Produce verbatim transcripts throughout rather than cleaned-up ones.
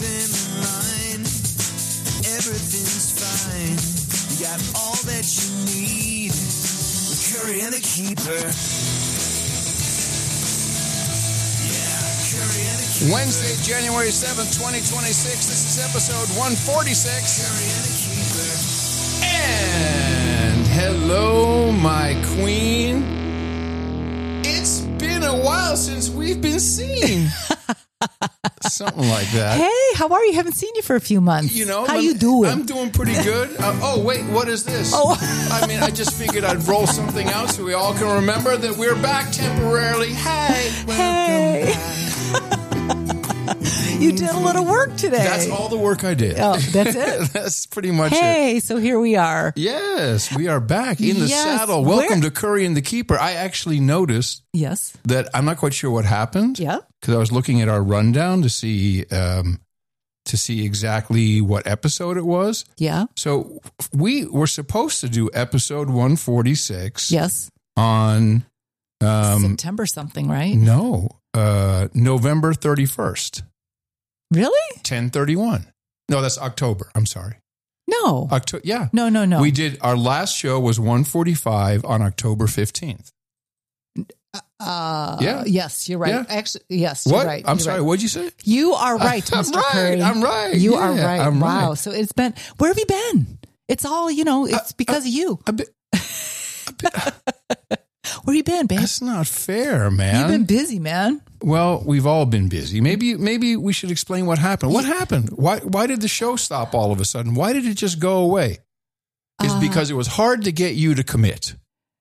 them in line. Everything's fine. You got all that you need with Curry and the Keeper. Wednesday, January seventh, twenty twenty-six. This is episode one forty-six. And hello, my queen. It's been a while since we've been seen. Something like that. Hey, how are you? Haven't seen you for a few months. You know, how I'm, you doing? I'm doing pretty good. Uh, oh, wait, what is this? Oh. I mean, I just figured I'd roll something out so we all can remember that we're back temporarily. Hey. Hey. You did a little work today. That's all the work I did. Oh, that's it? That's pretty much hey, it. so here we are. Yes, we are back in the Yes. saddle. Welcome Where- to Curry and the Keeper. I actually noticed Yes. that I'm not quite sure what happened. Yeah. Because I was looking at our rundown to see um, to see exactly what episode it was. Yeah. So we were supposed to do episode one forty-six. Yes. On um, September something, right? no uh, November thirty-first. Really? ten thirty-one. No, that's October. I'm sorry. No. October. Yeah. No, no, no. We did, our last show was one forty-five on October fifteenth. Uh, Yeah. Yes, you're right. Yeah. Actually, yes, you're What? right. I'm You're sorry. right. What'd you say? You are right, I'm Mister right. Curry. I'm right. You Yeah, are right. I'm wow. right. So it's been, where have you been? It's all, you know, it's because of you. A bit, Where you been, babe? that's not fair, man. You've been busy, man. Well, we've all been busy. Maybe maybe we should explain what happened. What happened? Why why did the show stop all of a sudden? Why did it just go away? It's Uh, because it was hard to get you to commit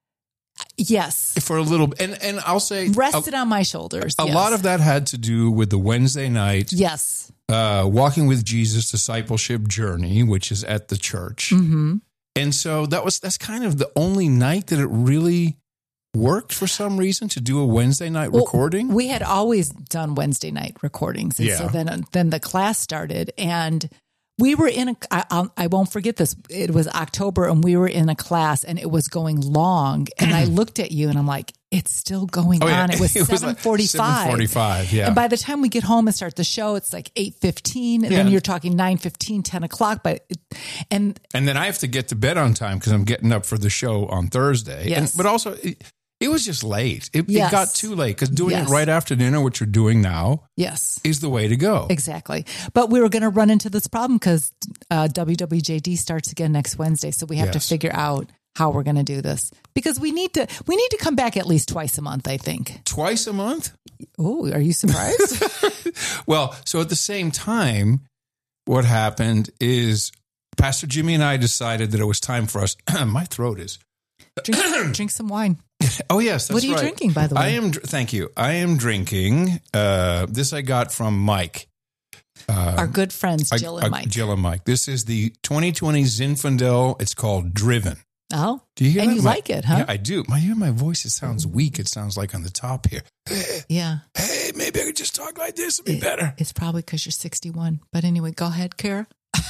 Yes. for a little. And and I'll say Rested a, on my shoulders. a yes. lot of that had to do with the Wednesday night Yes. uh, Walking with Jesus discipleship journey, which is at the church. Mm-hmm. And so that was that's kind of the only night that it really worked for some reason to do a Wednesday night Well, recording. We had always done Wednesday night recordings. And Yeah. so then, then the class started and we were in a, I, I'll- I won't forget this. It was October and we were in a class and it was going long. And I looked at you and I'm like, it's still going Oh, yeah. on. It was It was like seven forty-five. seven forty-five, yeah. And by the time we get home and start the show, it's like eight fifteen. And then Yeah. you're talking nine fifteen, ten o'clock. But, it, and And then I have to get to bed on time because I'm getting up for the show on Thursday. Yes. And, but also, it, it was just late. It, Yes. it got too late because doing Yes. it right after dinner, which we're doing now, yes. is the way to go. Exactly. But we were going to run into this problem because uh, W W J D starts again next Wednesday. So we have to Yes. figure out how we're going to do this because we need to, we need to come back at least twice a month, I think. Twice a month? Oh, are you surprised? Well, so at the same time, what happened is Pastor Jimmy and I decided that it was time for us. My throat is. drink, drink some wine. Oh, yes. That's What are you right. drinking, by the way? I am. dr- Thank you. I am drinking. Uh, this I got from Mike. Our good friends, I- Jill and I- Mike. Jill and Mike. This is the twenty twenty Zinfandel. It's called Driven. Oh, Do you hear and that? you My- like it, huh? Yeah, I do. My, you hear my voice? It sounds weak. It sounds like on the top here. Hey, Yeah. hey, maybe I could just talk like this. It'd be It- better. It's probably because you're sixty-one. But anyway, go ahead, Kara.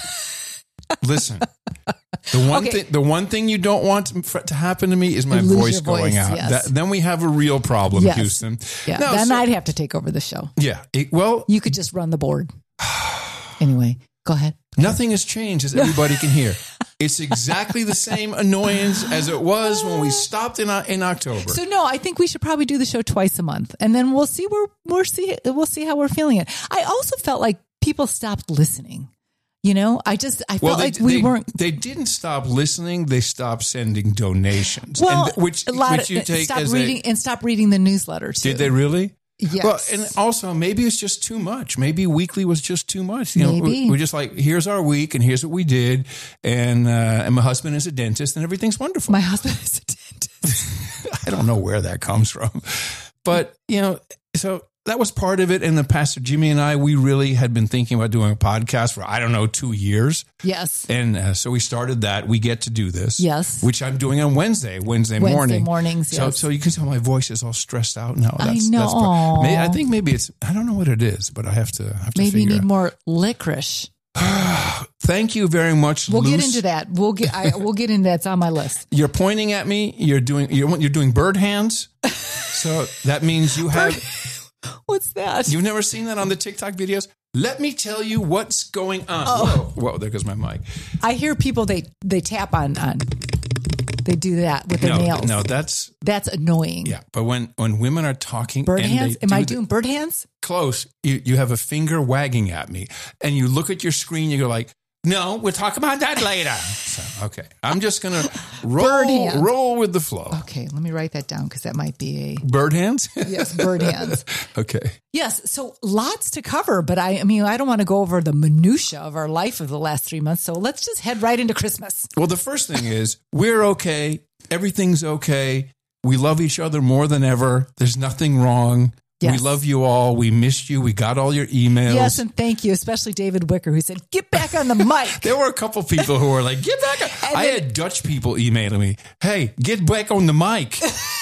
Listen, the one Okay. thing the one thing you don't want to, to happen to me is my You lose voice your going voice, out. yes. That, then we have a real problem, Yes. Houston. Yeah. No, then so- I'd have to take over the show. yeah. It, well, You could just run the board. Anyway, go ahead. nothing has changed, as everybody can hear. It's exactly the same annoyance as it was when we stopped in O- in October. So no, I think we should probably do the show twice a month, and then we'll see where we'll see we'll see how we're feeling it. I also felt like people stopped listening. You know, I just I felt they, like we they, weren't. They didn't stop listening. They stopped sending donations. Well, and th- which a lot which of you take stop as reading a, and stop reading the newsletter too. did they really? Yes. Well, and also maybe it's just too much. Maybe weekly was just too much. You know, Maybe. we- we're just like, here's our week, and here's what we did, and uh, and my husband is a dentist, and everything's wonderful. My husband is a dentist. I don't know where that comes from, but you know, so that was part of it. And then Pastor Jimmy and I, we really had been thinking about doing a podcast for I don't know two years. Yes. And uh, so we started that. We get to do this. Yes. Which I'm doing on Wednesday, Wednesday, Wednesday morning. mornings, So, yes. so you can tell my voice is all stressed out now. I That's, know. That's part, may, I think maybe it's, I don't know what it is, but I have to, I have to Maybe you figure need out. more licorice. Thank you very much, We'll Luce. get into that. We'll get. I, we'll get into that. It's on my list. You're pointing at me. You're doing, you're, you're doing bird hands. So that means you have, What's that? you've never seen that on the TikTok videos? Let me tell you what's going on. Oh. Whoa, whoa, there goes my mic. I hear people, they, they tap on, on. They do that with their No, nails. no, that's That's annoying. yeah. But when when women are talking, Bird and hands? they Am do I the- doing bird hands? close? You you have a finger wagging at me, and you look at your screen. You go like, "No, we'll talk about that later." So, okay, I'm just gonna roll Bird hands. roll with the flow. Okay, let me write that down because that might be a Bird hands. yes, bird hands. Okay. Yes, so lots to cover, but I, I mean, I don't want to go over the minutia of our life of the last three months. So let's just head right into Christmas. Well, the first thing is we're okay. Everything's okay. We love each other more than ever. There's nothing wrong. Yes. We love you all. We missed you. We got all your emails. Yes, and thank you, especially David Wicker, who said, "Get back on the mic." There were a couple people who were like, get back. On. And I then- had Dutch people emailing me, hey, get back on the mic.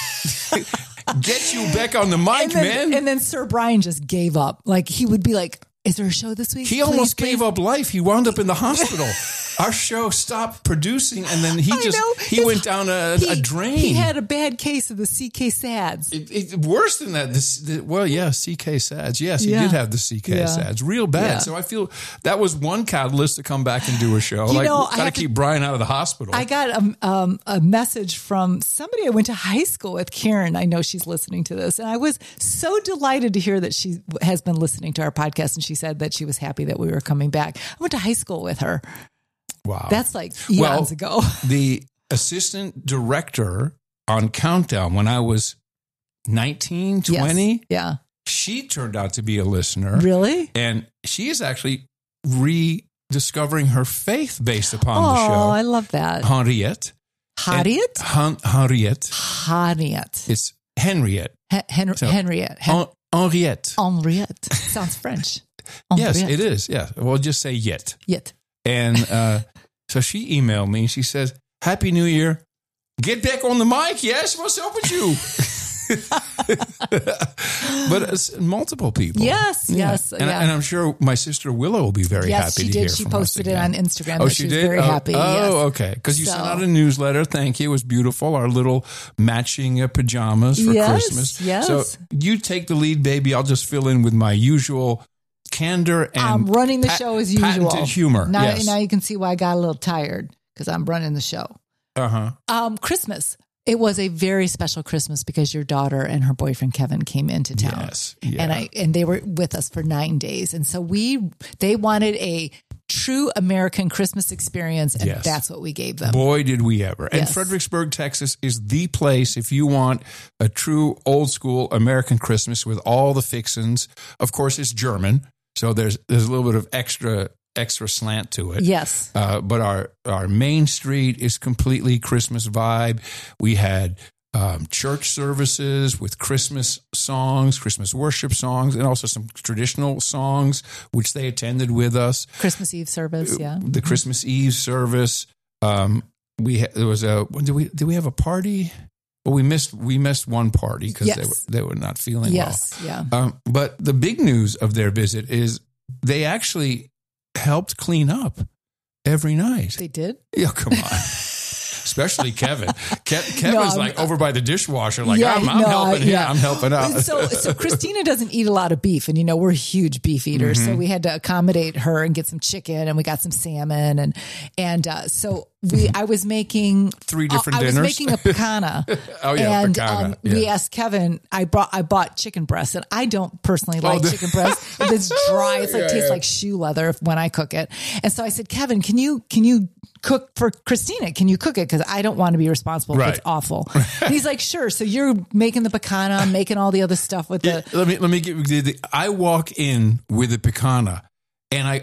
Get you back on the mic, and, then, man. and then Sir Brian just gave up. Like, he would be like, "Is there a show this week?" He Please, almost please." gave up life. He wound up in the hospital. Our show stopped producing, and then he I just know. he His- went down a, He, a drain. he had a bad case of the C K SADS. It, it, worse than that. This, the, well, yeah, C K SADS. Yes, he Yeah. did have the C K Yeah. SADS. Real bad. Yeah. So I feel that was one catalyst to come back and do a show. You like, know, I got to have to- keep Brian out of the hospital. I got a, um, a message from somebody I went to high school with, Karen. I know she's listening to this. And I was so delighted to hear that she has been listening to our podcast. And she said that she was happy that we were coming back. I went to high school with her. wow. That's like eons Well, ago. the assistant director on Countdown when I was nineteen, twenty, Yes. Yeah. she turned out to be a listener. Really? And she is actually rediscovering her faith based upon Oh, the show. I love that. Henriette. Harriet? Hen- Henriette. Harriet. It's Henriette. Hen- Hen- So- Henriette. Hen- Hen- Henriette. Henriette. Sounds French. Yes, Henriette. it is. Yeah. Well, just say yet. Yet. And uh, so she emailed me and she says, Happy New Year. Get back on the mic. Yes. What's up with you? But it's multiple people. Yes, yes, And, yeah. and I'm sure my sister Willow will be very Yes, happy she to hear did. She from posted us it on again. Instagram. Oh, that she was did? very oh, happy. Oh, yes. okay. Because you So- sent out a newsletter. Thank you. It was beautiful. Our little matching uh, pajamas for Yes, Christmas. yes. So you take the lead, baby. I'll just fill in with my usual candor and I'm running the pa- show as usual. patented humor. Now, yes. now you can see why I got a little tired because I'm running the show. Uh-huh. Um, Christmas. It was a very special Christmas because your daughter and her boyfriend Kevin came into town. Yes. Yeah. And I and they were with us for nine days. And so we they wanted a true American Christmas experience, and Yes. that's what we gave them. Boy, did we ever. And Yes. Fredericksburg, Texas is the place if you want a true old school American Christmas with all the fixins. Of course, it's German. So there's there's a little bit of extra extra slant to it. Yes. Uh, but our, our main street is completely Christmas vibe. We had um, church services with Christmas songs, Christmas worship songs, and also some traditional songs, which they attended with us. Christmas Eve service, yeah. The Christmas Eve service. Um, we ha- there was a did we did we have a party? Well, we missed we missed one party because they Yes. were they were not feeling Yes, yeah. well. Um, but the big news of their visit is they actually helped clean up every night. They did? Yeah, come on. Especially Kevin. Kev, Kevin's No, I'm- like over by the dishwasher, like, Yeah, I'm, I'm no, helping here. yeah. I'm helping out. So, so Christina doesn't eat a lot of beef, and you know we're huge beef eaters, Mm-hmm. so we had to accommodate her and get some chicken, and we got some salmon, and and uh, so we. I was making Three different I, I dinners? was making a picana. Oh, yeah, and picana, Um, yeah. we asked Kevin. I brought I bought chicken breast, and I don't personally like the- chicken breast. If it's dry, it's like Yeah, tastes yeah. like shoe leather when I cook it. And so I said, Kevin, can you can you cook for Christina? Can you cook it? Because I don't want to be responsible if Right. it's awful. And he's like, sure. So you're making the picana, I'm making all the other stuff with Yeah, the. let me let me give you the, I walk in with a picana and I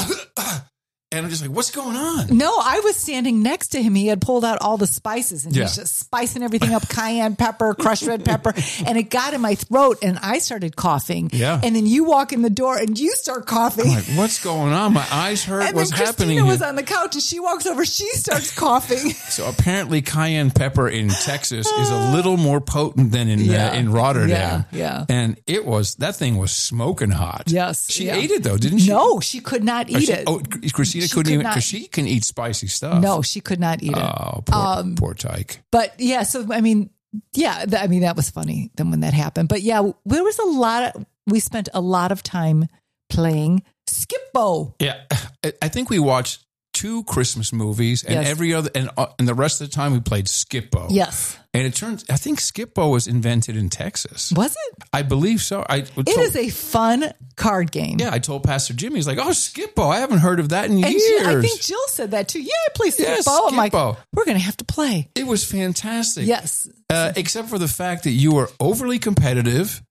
and I'm just like, what's going on? No, I was standing next to him. He had pulled out all the spices and he was Yeah. just spicing everything up, cayenne pepper, crushed red pepper, and it got in my throat and I started coughing. Yeah. And then you walk in the door and you start coughing. I'm like, what's going on? My eyes hurt. and What's then happening Christina was here? on the couch and she walks over, she starts coughing. So apparently cayenne pepper in Texas is a little more potent than in Yeah. uh, in Rotterdam. Yeah, yeah. And it was that thing was smoking hot. Yes, She yeah. ate it though, didn't she? No, she could not Or eat she- it. Oh, Christina She couldn't could even not- because she can eat spicy stuff. No, she could not eat it. Oh, poor, Um, poor tyke. But yeah, so I mean, yeah, th- I mean that was funny then when that happened. But yeah, there was a lot of we spent a lot of time playing Skip-Bo. Yeah. I- I think we watched two Christmas movies and Yes. every other, and, uh, and the rest of the time we played Skip-Bo. Yes. And it turns, I think Skip-Bo was invented in Texas. Was it? I believe so. I It told, is a fun card game. Yeah, I told Pastor Jimmy, he's like, oh, Skip-Bo, I haven't heard of that in And years. Jill, I think Jill said that too. Yeah, I play Skip-Bo. Yeah, I'm like, Skip-Bo. we're going to have to play. It was fantastic. Yes. Uh, except for the fact that you were overly competitive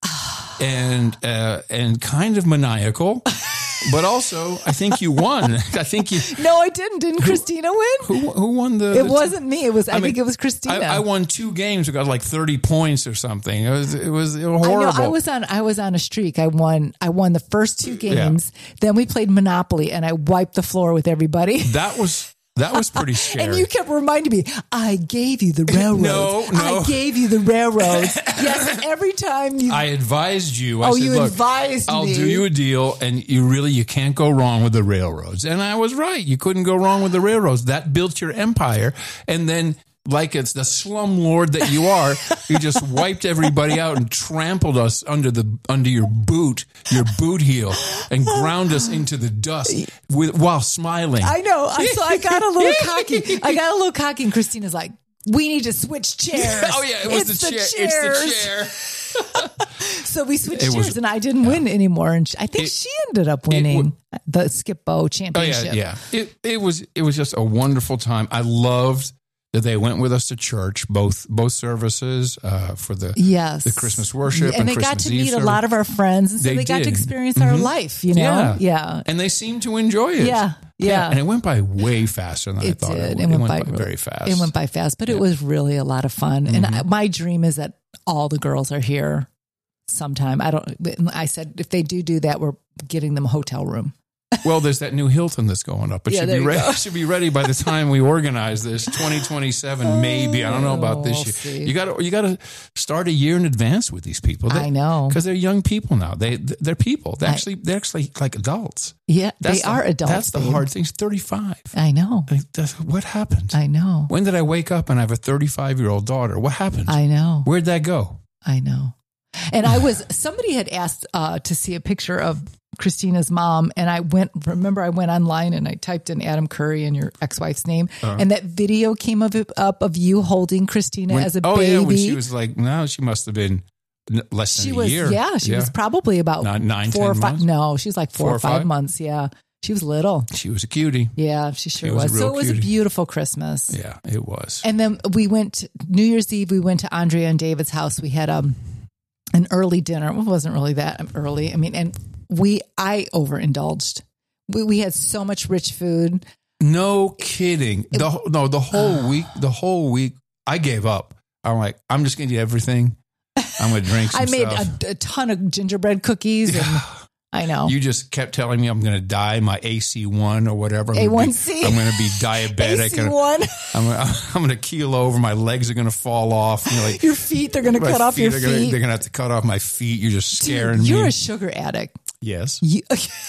and uh, and kind of maniacal, but also I think you won. I think you. No, I didn't. Didn't Christina win? Who who won the? It the- wasn't me. It was. I, I mean, think it was Christina. I, I won two games. I got like thirty points or something. It was it was, it was I horrible. know. I was on. I was on a streak. I won. I won the first two games. Then we played Monopoly, and I wiped the floor with everybody. that was that was pretty scary. And you kept reminding me, I gave you the railroads. No, no. I gave you the railroads. Yes, every time you. I advised you. I Oh, said, you look, advised I'll me. do you a deal, and you really you can't go wrong with the railroads. And I was right. You couldn't go wrong with the railroads. That built your empire, and then. Like it's the slumlord that you are, you just wiped everybody out and trampled us under the under your boot, your boot heel, and ground us into the dust with while smiling. I know. I, so I got a little cocky. I got a little cocky, and Christina's like, "We need to switch chairs." Oh yeah, it was It's the chair. chairs. It's the chair. So we switched It was- chairs, and I didn't win anymore. And she, I think It- she ended up winning the Skip-Bo Oh championship. yeah, yeah. It it was it was just a wonderful time. I loved that they went with us to church, both both services uh, for the Yes. the Christmas worship and and they got Christmas to Eve meet a service. lot of our friends, and so They they, got to did. experience our Mhm. life. You know, Yeah. yeah. And they seemed to enjoy it. Yeah, yeah. And it went by way faster than I It thought did. it would. It went by really- really- very fast. It went by fast, but it was really a lot of fun. And Mm-hmm. I, my dream is that all the girls are here sometime. I don't. I said if they do do that, we're getting them a hotel room. Well, there's that new Hilton that's going up. It Yeah, should there be you ready. go. Should be ready by the time we organize this. twenty twenty-seven, maybe. I don't know about Oh, this we'll year. see. You got to you got to start a year in advance with these people. I know. because they're young people now. They they're people. They I- actually they're actually like adults. Yeah, That's they the- are adults. That's the babe. hard thing. thirty-five. I know. Like, that's, what happened? I know. When did I wake up and I have a thirty-five year old daughter? What happened? I know. Where'd that go? I know. And I was, somebody had asked uh, to see a picture of Christina's mom. And I went, remember, I went online and I typed in Adam Curry and your ex wife's name. And that video came of it, up of you holding Christina When- as a oh baby. yeah, when she was like, no, she must have been n- less than She a was, year. yeah, she was probably about Nine- nine, four or ten five. months? No, she was like four, Four or or five, five? months. Yeah. She was little. She was a cutie. Yeah, she sure She was a was. So real it was cutie. a beautiful Christmas. Yeah, it was. And then we went New Year's Eve. We went to Andrea and David's house. We had um an early dinner. Well, it wasn't really that early. I mean, and we I overindulged. We we had so much rich food. No kidding. The wh- no, the whole week, the whole week, I gave up. I'm like, I'm just gonna eat everything. I'm gonna drink some I made stuff. a, a ton of gingerbread cookies, and I know. You just kept telling me I'm going to die my A C one or whatever. I'm A gonna one be- C. I'm going to be diabetic. A C one. I'm, gonna- I'm going to keel over. My legs are going to fall off. You're like, Your feet, they're going to my cut off feet your are gonna- feet. They're going to have to cut off my feet. You're just scaring Dude, you're me. a sugar addict. yes. You,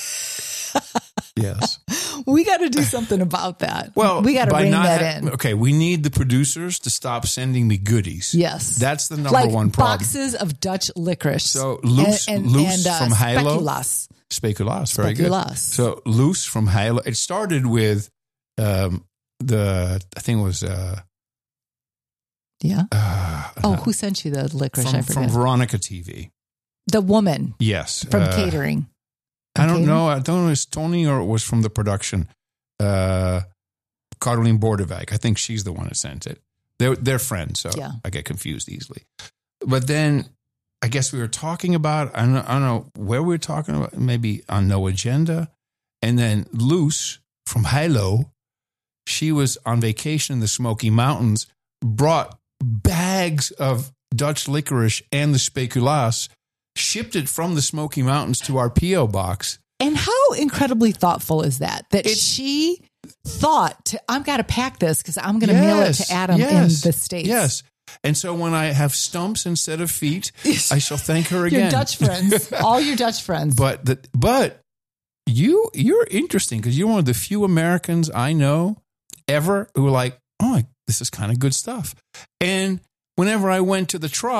Yes. we got to do something about that. Well, we got to by rein not that ha- in. Okay, we need the producers to stop sending me goodies. Yes. That's the number like one problem. boxes of Dutch licorice. So loose, loose uh, from Hilo. speculoos. Speculoos, very Speculoos. good. So loose from Hilo. It started with um, the, I think it was uh, Yeah. uh, Oh, who sent you the licorice? I from, forget. from Veronica T V. The woman Yes. from uh, catering. I don't catering? know. I don't know if it's Tony or it was from the production. Uh, Caroline Bordevak. I think she's the one that sent it. They're, they're friends, so Yeah. I get confused easily. But then I guess we were talking about, I don't, I don't know where we were talking about, maybe on No Agenda. And then Luce from Hilo, she was on vacation in the Smoky Mountains, brought bags of Dutch licorice and the speculoos, shipped it from the Smoky Mountains to our P O box. And how incredibly thoughtful is that? That It's- she thought, to, I've got to pack this because I'm going to mail it to Adam yes, in the States. Yes. And so when I have stumps instead of feet, I shall thank her Your again. Dutch friends, all your Dutch friends. But the, but you you're interesting because you're one of the few Americans I know ever who are like, oh, this is kind of good stuff. And whenever I went to the trough,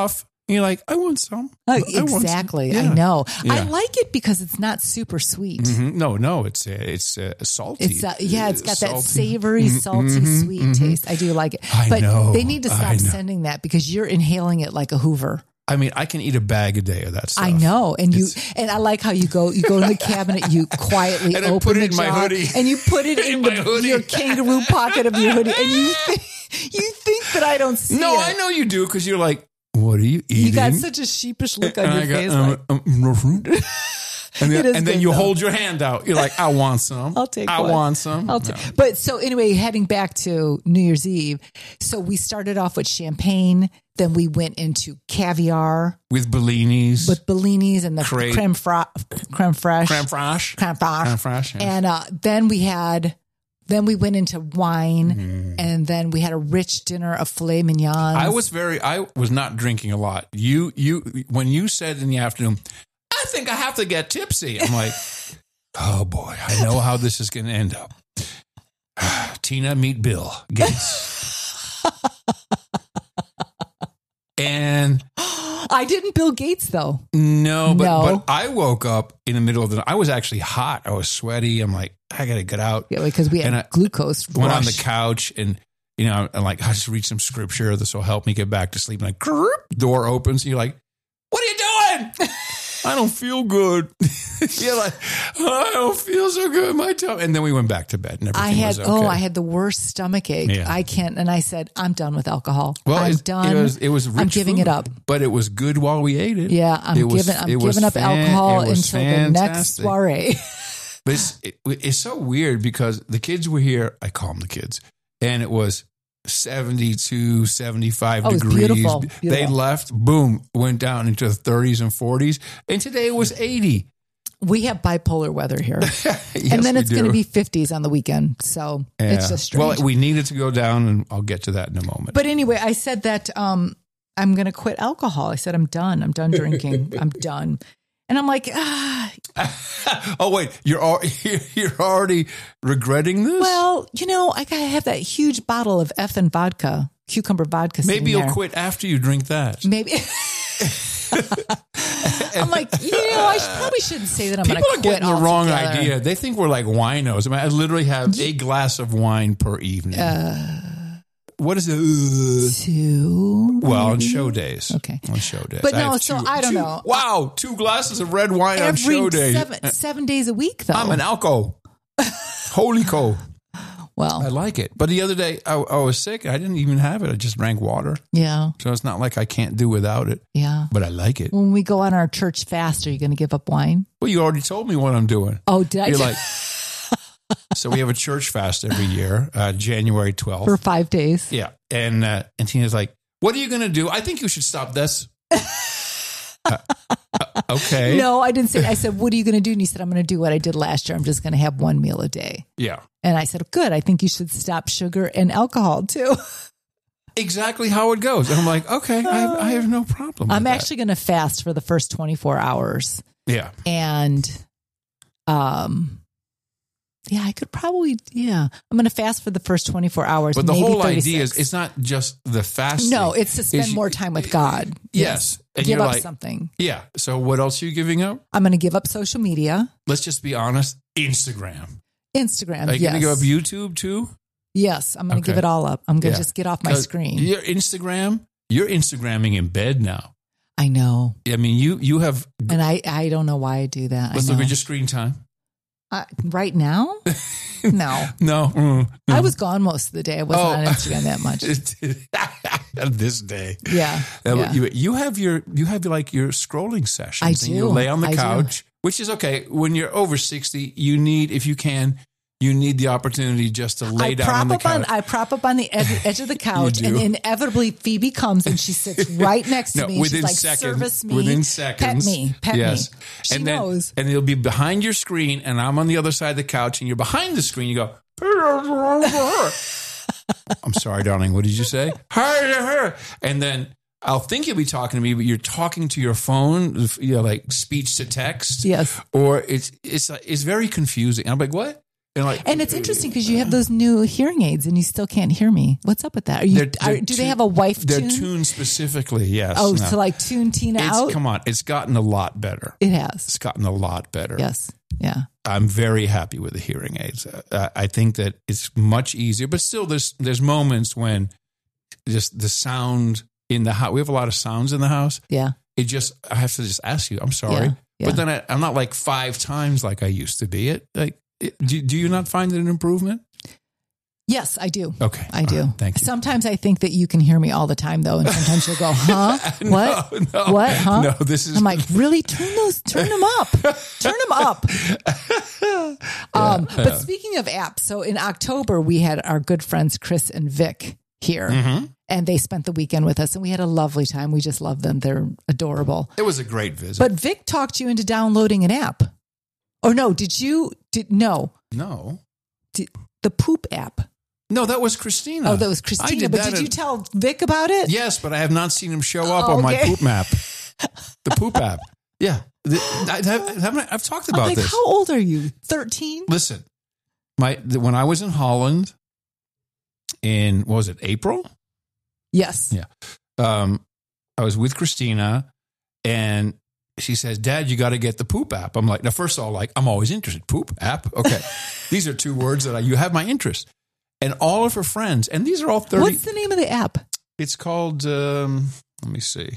you're like, I want some. Uh, I want some. exactly. Yeah. I know. Yeah. I like it because it's not super sweet. Mhm. No, no, it's uh, it's uh, salty. It's uh, yeah, it's got that Salty. savory, salty, Mhm, sweet mhm. taste. I do like it. I but know, they need to I stop know. sending that because you're inhaling it like a Hoover. I mean, I can eat a bag a day of that stuff. I know, and you It's- and I like how you go. You go to the cabinet, you quietly And I open put it the in my jar, hoodie. and you put it in, In the, my hoodie. your kangaroo pocket of your hoodie, and you think, you think that I don't see No, it. I know you do because you're like, what are you eating? You got such a sheepish look on And your I got, face. um, like, um, no fruit. And then, It is and then good, you though. hold your hand out. You're like, I want some. I'll take I one. want some. I'll No. ta- But so anyway, heading back to New Year's Eve. So we started off with champagne. Then we went into caviar With Bellinis. with Bellinis and the Crate. creme, fra- creme fraiche. creme fraiche. Creme fraiche. Creme fraiche, yeah. And uh, then we had, then we went into wine. Mm-hmm. And then we had a rich dinner of filet mignons. I was very, I was not drinking a lot. You, you, when you said in the afternoon, I think I have to get tipsy. I'm like, oh boy, I know how this is going to end up. Tina, meet Bill Gates. And I didn't Bill Gates though. no, but, No. but I woke up in the middle of the night. I was actually hot. I was sweaty. I'm like, I got to get out. Yeah, because we had And I glucose rush. Went on the couch and, you know, I'm like, I just read some scripture. This will help me get back to sleep. And like, grrr, door opens. And you're like, what are you doing? I don't feel good. You're like, oh, I don't feel so good. My tummy. And then we went back to bed and everything I had was okay. oh, I had the worst stomach ache. Yeah. I can't, and I said, I'm done with alcohol. well, I'm it's- done. It was, it was rich I'm giving food, it up. But it was good while we ate it. Yeah, I'm It was- giving. I'm it was giving up fan- alcohol it was until the next fantastic. soiree. But it's, it, it's so weird because the kids were here. I call them the kids. And it was seventy-two, seventy-five Oh, it was degrees. beautiful, They beautiful. left, boom, went down into the thirties and forties. And today it was eighty. We have bipolar weather here, Yes, and then we it's going to do. be fifties on the weekend. So Yeah. it's just strange. Well, we needed to go down, and I'll get to that in a moment. But anyway, I said that um, I'm going to quit alcohol. I said I'm done. I'm done drinking. I'm done. And I'm like, ah, oh wait, you're al- you're already regretting this? well, you know, I gotta have that huge bottle of effing vodka, cucumber vodka. Maybe sitting you'll there. quit after you drink that. Maybe. I'm like, you know, I should, probably shouldn't say that I'm going People to are quit getting the wrong altogether. idea. They think we're like winos. I mean, I literally have a glass of wine per evening. Uh, what is it? Two. Well, on maybe? show days. Okay. On show days. But I no, have so two- I don't two- know. Wow, two glasses of red wine on Every show days. seven, seven days a week, though. I'm an alco. Holy co. well, I like it. But the other day, I, I was sick. I didn't even have it. I just drank water. yeah, So it's not like I can't do without it. yeah. But I like it. When we go on our church fast, are you going to give up wine? Well, you already told me what I'm doing. Oh, did I? You're like, so we have a church fast every year, uh, January twelfth. For five days. Yeah. And, uh, and Tina's like, what are you going to do? I think you should stop this. Uh, uh, okay. No, I didn't say. I said, "What are you going to do?" And he said, "I'm going to do what I did last year. I'm just going to have one meal a day." Yeah. And I said, "Good. I think you should stop sugar and alcohol too." Exactly how it goes. And I'm like, okay, I have, I have no problem with I'm that. actually going to fast for the first twenty-four hours, Yeah. and um, yeah, I could probably yeah. I'm going to fast for the first twenty-four hours. But the maybe whole idea is thirty-six. it's not just the fasting. no, it's to spend It's- more time with God. Yes. And give you're up like, something. yeah. So what else are you giving up? I'm going to give up social media, Let's just be honest. Instagram. Instagram. Are you yes, going to give up YouTube too? yes, I'm going to Okay. give it all up. I'm going to Yeah. just get off my 'Cause screen. Your Instagram, you're Instagramming in bed now. I know, I mean, you you have, and I I don't know why I do that. let's I look know. at your screen time. Uh, right now? No. No. mm, no. I was gone most of the day. I wasn't Oh. on Instagram that much. this day. Yeah. Uh, yeah. You, you have your you have like your scrolling sessions. I And you do. lay on the I do. couch, which is okay. When you're over sixty, you need, if you can, you need the opportunity just to lay I down prop on the up on couch. I prop up on the edge, edge of the couch, do. and inevitably Phoebe comes and she sits right next to No, me. And within she's like, seconds. "Service me, Within seconds. pet me, pet yes. me." She and then, knows. And it'll be behind your screen, and I'm on the other side of the couch, and you're behind the screen. You go, I'm sorry, darling. What did you say? And then I'll think you'll be talking to me, but you're talking to your phone, you know, like speech to text. Yes. Or it's it's it's very confusing. I'm like, what? And, like, And it's interesting because you have those new hearing aids and you still can't hear me. What's up with that? Are you, they're, they're are, do tune, they have a wife They're tune? tuned specifically, yes. Oh, no. so like tune Tina it's, out? Come on, it's gotten a lot better. It has. It's gotten a lot better. Yes. Yeah. I'm very happy with the hearing aids. Uh, I think that it's much easier, but still, there's there's moments when just the sound in the house. We have a lot of sounds in the house. Yeah. It just I have to just ask you. I'm sorry, Yeah, yeah. but then I, I'm not like five times like I used to be. It like it, do, do you not find it an improvement? Yes, I do. Okay, I do. All right, thank you. Sometimes I think that you can hear me all the time, though, and sometimes you'll go, "Huh? What? No, no, what? Huh?" No, this is. I'm like, really? Turn those, turn them up, turn them up. um, but speaking of apps, so in October we had our good friends Chris and Vic here, Mm-hmm. and they spent the weekend with us, and we had a lovely time. We just love them; they're adorable. It was a great visit. But Vic talked you into downloading an app, or no? Did you? Did no? no, Did, the Poop app. no, that was Christina. Oh, that was I Christina. did But that did at- you tell Vic about it? Yes, but I have not seen him show up Oh, on my okay. poop map. The poop app. Yeah. The- I, I, haven't I- I've talked I'm about like, this. how old are you? thirteen? Listen, my the, when I was in Holland in, what was it, April? Yes. Yeah. Um, I was with Christina and she says, Dad, you got to get the poop app. I'm like, now, first of all, like, I'm always interested. Poop app? Okay. These are two words that I, you have my interest. And all of her friends, and these are all thirty. What's the name of the app? It's called, um, let me see.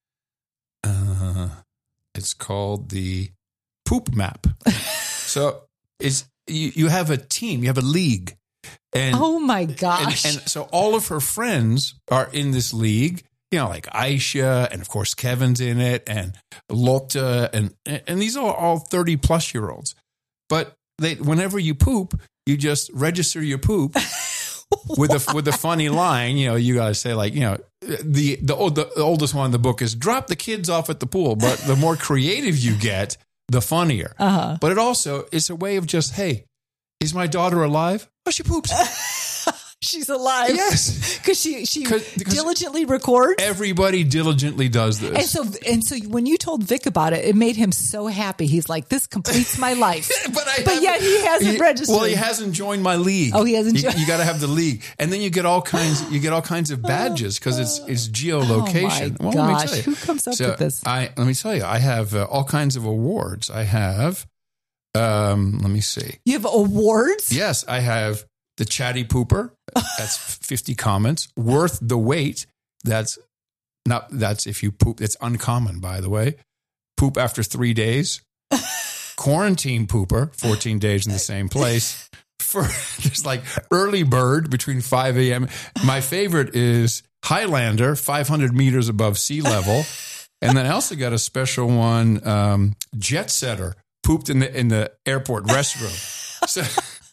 Uh, it's called the Poop Map. So it's you, you have a team, you have a league. And, Oh my and, gosh. and so all of her friends are in this league, you know, like Aisha, and of course Kevin's in it, and Lotte, and and these are all thirty plus year olds. But they, whenever you poop, you just register your poop with a with a funny line. You know, you got to say like, you know, the the, old, the oldest one in the book is drop the kids off at the pool. But the more creative you get, the funnier. Uh-huh. But it also is a way of just, hey, is my daughter alive? Oh, she poops. She's alive. Yes. Because she, she 'Cause- because diligently records. Everybody diligently does this. And so, and so when you told Vic about it, it made him so happy. He's like, this completes my life. but I But yet he hasn't registered. Well, he hasn't joined my league. Oh, he hasn't You, joined- you got to have the league, and then you get all kinds. You get all kinds of badges because it's it's geolocation. Oh my well, let me gosh. tell you. Who comes up So with this? I let me tell you. I have uh, all kinds of awards. I have. Um, let me see. You have awards? Yes, I have the Chatty Pooper. That's fifty comments. Worth the wait. That's not. That's if you poop. It's uncommon, by the way. Poop after three days. Quarantine pooper. Fourteen days in the same place. For there's like early bird between five a.m. My favorite is Highlander, five hundred meters above sea level, and then I also got a special one. Um, jet setter pooped in the in the airport restroom. So.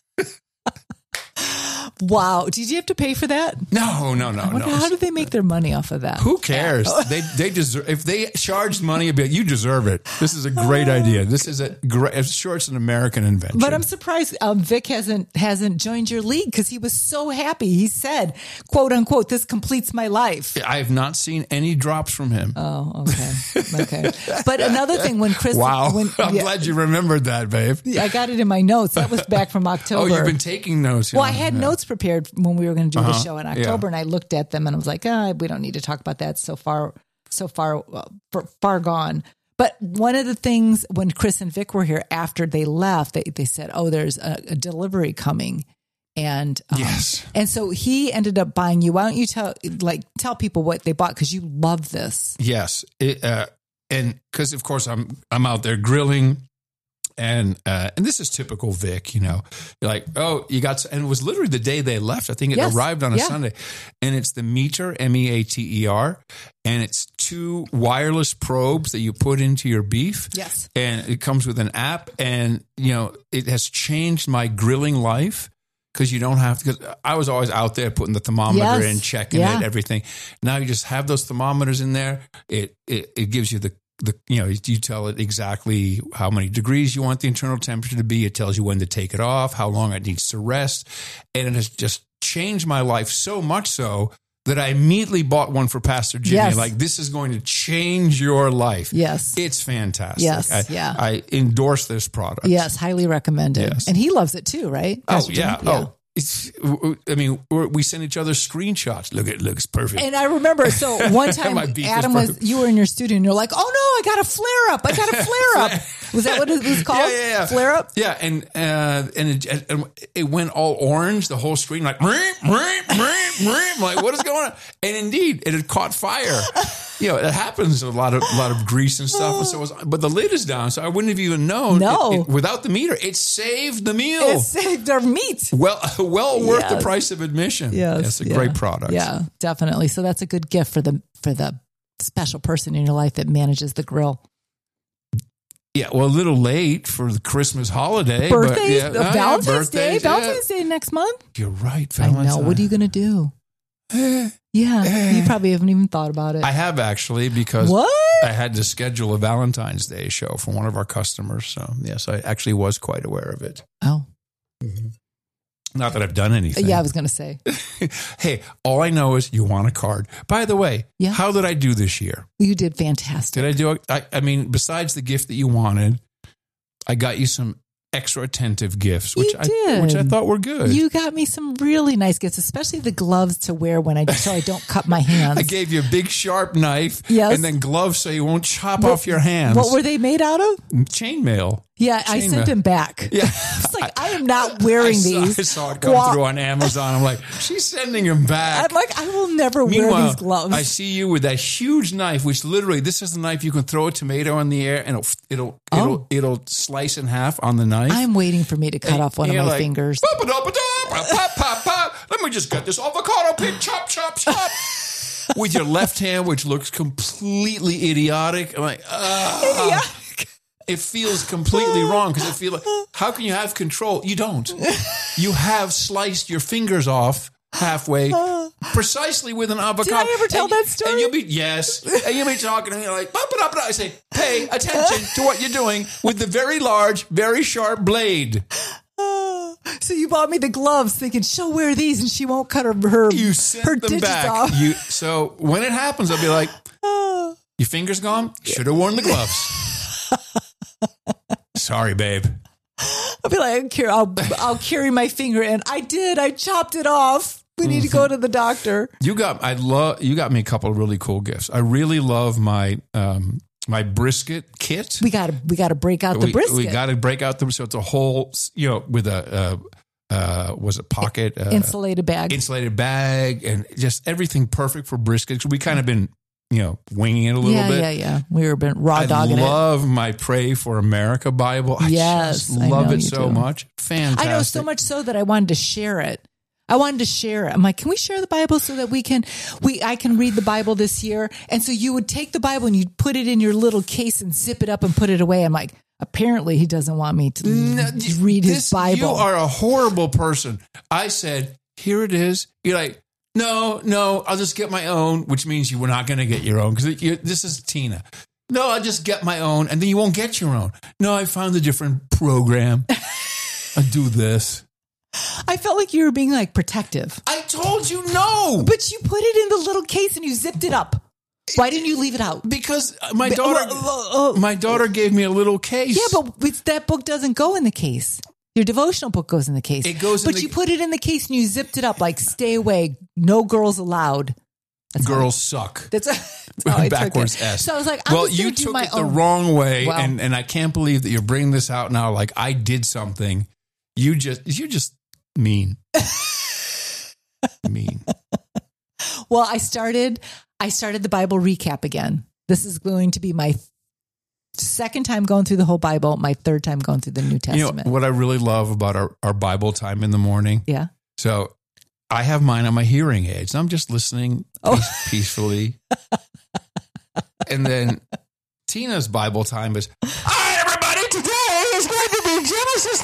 Wow. Did you have to pay for that? No, no, no, I wonder, no. how do they make their money off of that? Who cares? They they deserve. If they charged money, it'd be like, you deserve it. This is a great idea. This is a great. I'm sure it's an American invention. But I'm surprised um, Vic hasn't hasn't joined your league because he was so happy. He said, "quote unquote," this completes my life. I have not seen any drops from him. Oh, okay, okay. But another thing, when Chris, Wow, when, I'm yeah, glad you remembered that, babe. I got it in my notes. That was back from Oh, October. you've been taking notes. Well, yeah. I had Yeah. notes prepared when we were going to do the Uh-huh. show in Yeah. October, and I looked at them and I was like, ah, we don't need to talk about that. So far, so far, uh, far, far gone. But one of the things when Chris and Vic were here after they left, they, they said, oh, there's a, a delivery coming. And um, Yes. and so he ended up buying you. Why don't you tell like tell people what they bought because you love this. Yes, it, uh, and because of course I'm I'm out there grilling, and uh, and this is typical Vic. You know, you're like, oh, you got, and it was literally the day they left. I think it Yes. arrived on a Yeah. Sunday, and it's the Meter, M E A T E R, and it's two wireless probes that you put into your beef. Yes. And it comes with an app, and you know it has changed my grilling life. Because you don't have to, because I was always out there putting the thermometer Yes. in, checking Yeah. it, everything. Now you just have those thermometers in there. It it, it gives you the, the, you know, you tell it exactly how many degrees you want the internal temperature to be. It tells you when to take it off, how long it needs to rest. And it has just changed my life so much so that I immediately bought one for Pastor Jimmy. Yes. Like, this is going to change your life. Yes. It's fantastic. Yes, I, yeah. I endorse this product. Yes, highly recommended. Yes. And he loves it too, right? Oh, Pastor yeah. Jim? Oh, it's, I mean, we're, we send each other screenshots. Look, it looks perfect. And I remember, so one time My beef is Adam was, perfect. you were in your studio and you're like, oh no, I got a flare up. I got a flare up. Was that what it was called? Yeah, yeah, yeah. Flare up? Yeah, and uh, and it, and it went all orange, the whole screen, like, ream, ream, ream, ream. Like, what is going on? And indeed, it had caught fire. You know, it happens a lot of a lot of grease and stuff. And so it was, but the lid is down, so I wouldn't have even known. No. It, it, without the meter, it saved the meal. It saved our meat. well, well worth Yes. the price of admission. Yes. It's a yeah. great product. Yeah, definitely. So that's a good gift for the for the special person in your life that manages the grill. Yeah, well, a little late for the Christmas holiday. Birthdays, but yeah, uh, oh, yeah, Valentine's birthdays, Day, yeah. Valentine's Day next month. You're right, I Valentine's. know. What are you going to do? Eh, Yeah, Eh. you probably haven't even thought about it. I have actually, because What? I had to schedule a Valentine's Day show for one of our customers. So, yes, I actually was quite aware of it. Oh, Not that I've done anything. yeah, I was going to say. Hey, all I know is you want a card. By the way, Yeah. how did I do this year? You did fantastic. Did I do it? I, I mean, besides the gift that you wanted, I got you some extra attentive gifts, which You I did. which I thought were good. You got me some really nice gifts, especially the gloves to wear when I so I don't cut my hands. I gave you a big sharp knife Yes. and then gloves so you won't chop off your hands. What were they made out of? Chainmail. Yeah, I Chainmail. sent them back. Yeah. It's like I am not wearing I saw, these. I saw it come Well, through on Amazon. I'm like, she's sending them back. I'm like, I will never wear Meanwhile, these gloves. I see you with that huge knife, which literally, this is the knife you can throw a tomato in the air and it'll it'll Oh. it'll it'll slice in half on the knife. I'm waiting for me to cut And off one of you're my like, fingers. "Pop it up, it up, pop, pop, pop, pop. Let me just cut this avocado pit, chop, chop, chop." With your left hand, which looks completely idiotic. I'm like, ah. It feels completely wrong because I feel like, how can you have control? You don't. You have sliced your fingers off halfway, precisely with an avocado. Did I ever tell and, that story? And you'll be yes, and you'll be talking to me like, "Bop it up." I say, pay attention to what you're doing with the very large, very sharp blade. So you bought me the gloves thinking she'll wear these and she won't cut her her, You sent her them digits back. off. You so when it happens, I'll be like, "Your fingers gone? Should have worn the gloves." Sorry, babe. I'll be like, I'll carry, I'll, I'll carry my finger in. I did. I chopped it off. We need to go to the doctor. You got I love you got me a couple of really cool gifts. I really love my um my brisket kit. We got to we got to break out the we, brisket. We got to break out the so it's a whole you know with a uh, uh was it pocket uh, insulated bag. insulated bag and just everything perfect for brisket. We kind of been you know winging it a little yeah, bit. yeah, yeah. We were been raw I dogging it. love my Pray for America Bible. I Yes, just I love know it you so do. much. Fantastic. I know so much so that I wanted to share it. I wanted to share it. I'm like, can we share the Bible so that we can, we, I can read the Bible this year? And so you would take the Bible and you'd put it in your little case and zip it up and put it away. I'm like, apparently he doesn't want me to read his This- Bible. You are a horrible person. I said, here it is. You're like, no, no, I'll just get my own, which means you were not going to get your own because this is Tina. No, I'll just get my own and then you won't get your own. No, I found a different program. I do this. I felt like you were being like protective, I told you no. but you put it in the little case and you zipped it up. Why didn't you leave it out? Because my daughter, uh, uh, my daughter gave me a little case. Yeah, but it's, that book doesn't go in the case. Your devotional book goes in the case. It goes in but the- you put it in the case and you zipped it up like, stay away, no girls allowed. That's how- girls suck. That's, that's how I took Backwards it. S. So I was like, I'm well, just gonna you do took my it the own. wrong way, Wow. and and I can't believe that you're bringing this out now. Like I did something. You just you're just mean, mean. Well, I started. I started the Bible recap again. This is going to be my second time going through the whole Bible. My third time going through the New You Testament. know what I really love about our, our Bible time in the morning? Yeah. So I have mine on my hearing aids. I'm just listening Oh. peace- peacefully. And then Tina's Bible time is, hi, everybody, today is going to be Genesis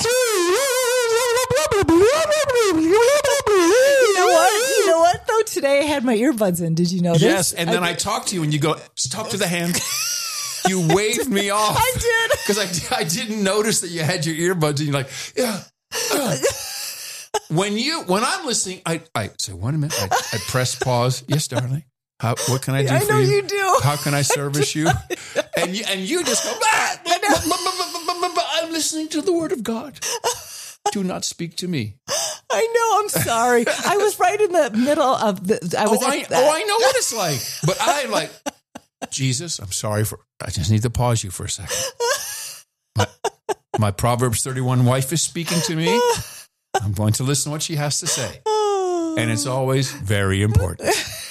three. You know what? You know what? Though today I had my earbuds in. Did you know this? Yes, and then I, talk to you and you go, talk to the hand. You waved me off. I did. Because I, I didn't notice that you had your earbuds and you're like, yeah. uh. when you when I'm listening, I I say, wait a minute. I, I press pause. Yes, darling. How, what can I do I for know you? you do. How can I service you? And you and you just go. "Ah, blah, blah, blah, blah, blah, blah, blah. I'm listening to the word of God. Do not speak to me." I know. I'm sorry. I was right in the middle of the. I was. Oh, I, at oh, I know what it's like. But I like Jesus. I'm sorry for. I just need to pause you for a second. My, my Proverbs thirty-one wife is speaking to me. I'm going to listen to what she has to say, and it's always very important.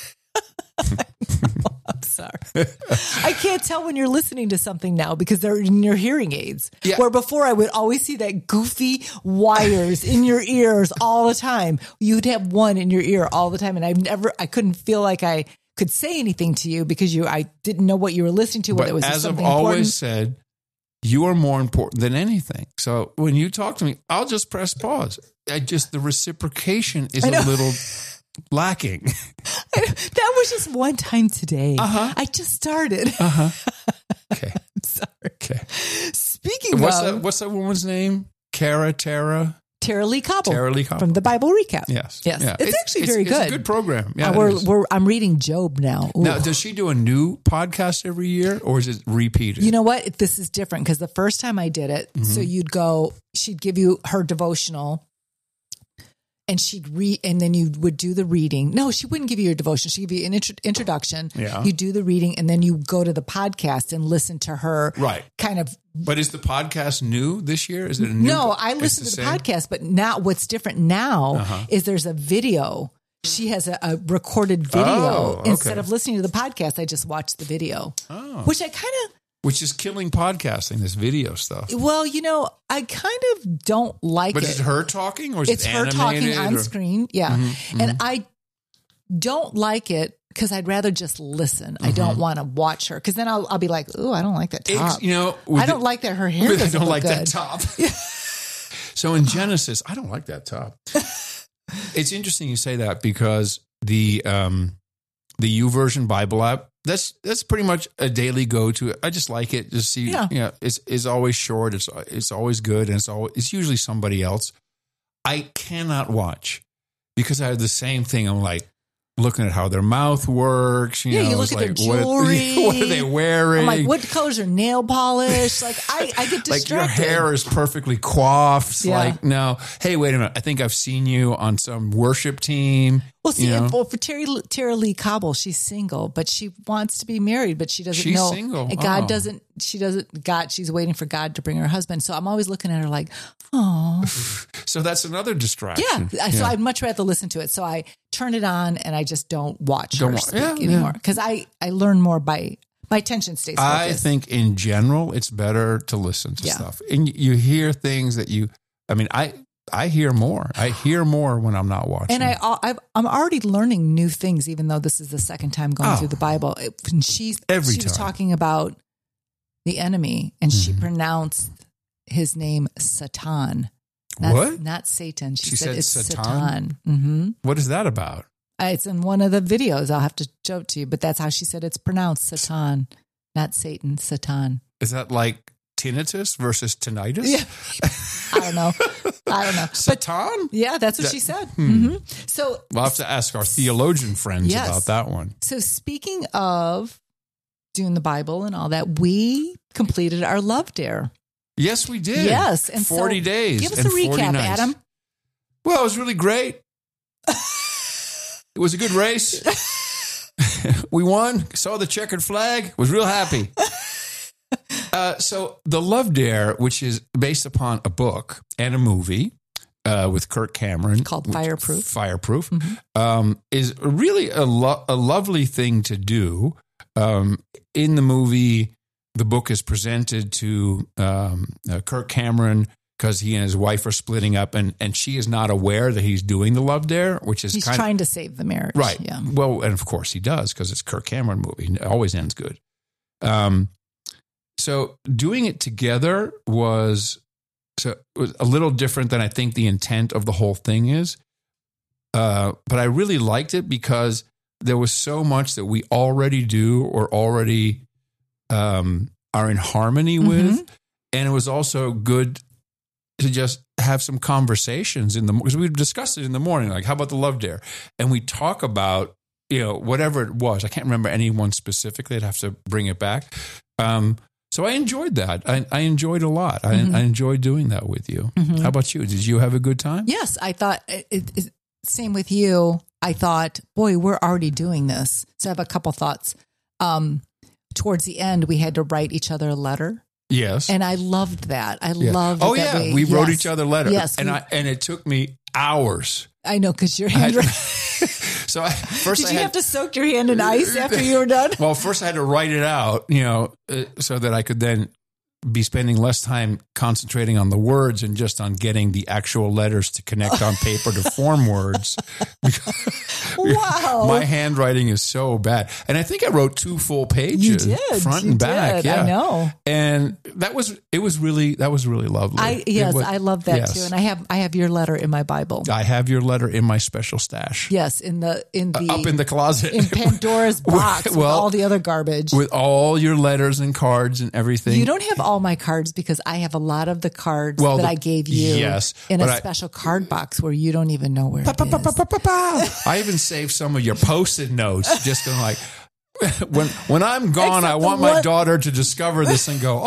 I'm sorry. I can't tell when you're listening to something now because they're in your hearing aids. Yeah. Where before I would always see that goofy wires in your ears all the time. You'd have one in your ear all the time, and I never, I couldn't feel like I could say anything to you because you, I didn't know what you were listening to. Whether But it was as I've something always important. said, you are more important than anything. So when you talk to me, I'll just press pause. I just the reciprocation is a little lacking. That was just one time today. Uh-huh. I just started. Uh-huh. Okay. I'm sorry. Okay. Speaking What's of that what's that woman's name? Cara Tara? Tara Lee Cobble, Tara Lee Cobble. from the Bible Recap. Yes. Yes. Yeah. It's, actually very it's good. It's a good program. Yeah. Uh, it we're, is. we're, I'm reading Job now. Ooh. Now, does she do a new podcast every year or is it repeated? You know what? This is different because the first time I did it, Mm-hmm. so you'd go, she'd give you her devotional and she'd read, and then you would do the reading. No, she wouldn't give you your devotion. She'd give you an intro, introduction. Yeah. You do the reading and then you go to the podcast and listen to her. Right. Kind of. But is the podcast new this year? Is it a new? No, I it's listen to the same? podcast, but now what's different now Uh-huh. is there's a video. She has a, a recorded video. Oh, okay. Instead of listening to the podcast, I just watch the video, Oh. which I kind of, Which is killing podcasting, this video stuff. well, you know, I kind of don't like But it. is it her talking or is It's it her talking animated, on or- screen. Yeah. Mm-hmm, And I don't like it because I'd rather just listen. I Mm-hmm. don't want to watch her because then I'll, I'll be like, oh, I don't like that top. Ex- you know, with I don't the- like that her hair I doesn't don't look like good. that top. So in Genesis, I don't like that top. It's interesting you say that because the um, the YouVersion Bible app, that's that's pretty much a daily go to. I just like it. Just see, Yeah. you know, it's it's always short. It's it's always good, and it's always it's usually somebody else. I cannot watch because I have the same thing. I'm like looking at how their mouth works. You Yeah, know, you look it's at like, their what- jewelry. What, are they wearing? I'm like, what colors are nail polish? Like, I, I get distracted. Like your hair is perfectly coiffed. Yeah. Like, no, hey, wait a minute. I think I've seen you on some worship team. Well, see, you know? and for, for Terry, Tara Lee Cobble, she's single, but she wants to be married, but she doesn't She's know. single. And God Oh. doesn't, she doesn't, God, she's waiting for God to bring her husband. So I'm always looking at her like, oh. So that's another distraction. Yeah. So I'd much rather listen to it. So I turn it on and I just don't watch Don't her wa- speak yeah, anymore yeah. because I, I learn more by, my attention stays focused. I think in general, it's better to listen to Yeah. stuff. And you hear things that you, I mean, I, I hear more. I hear more when I'm not watching. And I, I've, I'm already learning new things, even though this is the second time going Oh. through the Bible. It, and she's, Every she was time. talking about the enemy, and she Mhm. pronounced his name Satan. Not, What? Not Satan. She, She said, said it's Satan? Satan. hmm What is that about? It's in one of the videos. I'll have to show it to you, but that's how she said it's pronounced, Satan, not Satan, Satan. Is that like tinnitus versus tinnitus? Yeah. I don't know. I don't know. But Satan? yeah, that's what That- she said. hmm. hmm So, We'll have to ask our theologian friends Yes. about that one. so speaking of doing the Bible and all that, we completed our Love Dare. Yes, we did. Yes, and so forty days. Give us and a recap, forty nights. Adam. Well, it was really great. It was a good race. We won. Saw the checkered flag. Was real happy. Uh, so the Love Dare, which is based upon a book and a movie uh, with Kirk Cameron Called which- Fireproof. Fireproof Mhm. um, is really a, lo- a lovely thing to do. Um, in the movie, the book is presented to um, uh, Kirk Cameron because he and his wife are splitting up, and, and she is not aware that he's doing the Love Dare, which is He's kind of trying to save the marriage. right. Yeah. Well, and of course he does because it's Kirk Cameron movie. It always ends good. Um, so doing it together was so it was a little different than I think the intent of the whole thing is. Uh, but I really liked it because there was so much that we already do or already um, are in harmony Mhm. with, and it was also good to just have some conversations in the, because we discussed it in the morning, like, how about the Love Dare? And we talk about, you know, whatever it was. I can't remember anyone specifically. I'd have to bring it back. Um, so I enjoyed that. I, I enjoyed a lot. I, mm-hmm. I enjoyed doing that with you. Mm-hmm. How about you? Did you have a good time? Yes, I thought, it, it, same with you. I thought, boy, we're already doing this. So I have a couple thoughts. Um, towards the end, we had to write each other a letter. Yes. And I loved that. I yeah. loved Oh, that yeah. we, we wrote yes. each other letters. Yes. And, we, I, and it took me hours. I know, because your handwriting. So I, first Did I you had, have to soak your hand in ice after you were done? Well, first I had to write it out, you know, uh, so that I could then be spending less time concentrating on the words and just on getting the actual letters to connect on paper to form words. Wow. My handwriting is so bad. And I think I wrote two full pages, you did. front you and back. Did. Yeah. I know. And that was, it was really, that was really lovely. I, yes, was, I love that yes. too. And I have, I have your letter in my Bible. I have your letter in my special stash. Yes. In the, in the, uh, up in the closet. In Pandora's box well, with all the other garbage. With all your letters and cards and everything. You don't have all my cards because I have a lot of the cards well, that the, I gave you yes, in a I, special card box where you don't even know where it pa, is. Pa, pa, pa, pa. I even saved some of your Post-it notes, just going like, when when I'm gone, Except I want one- my daughter to discover this and go,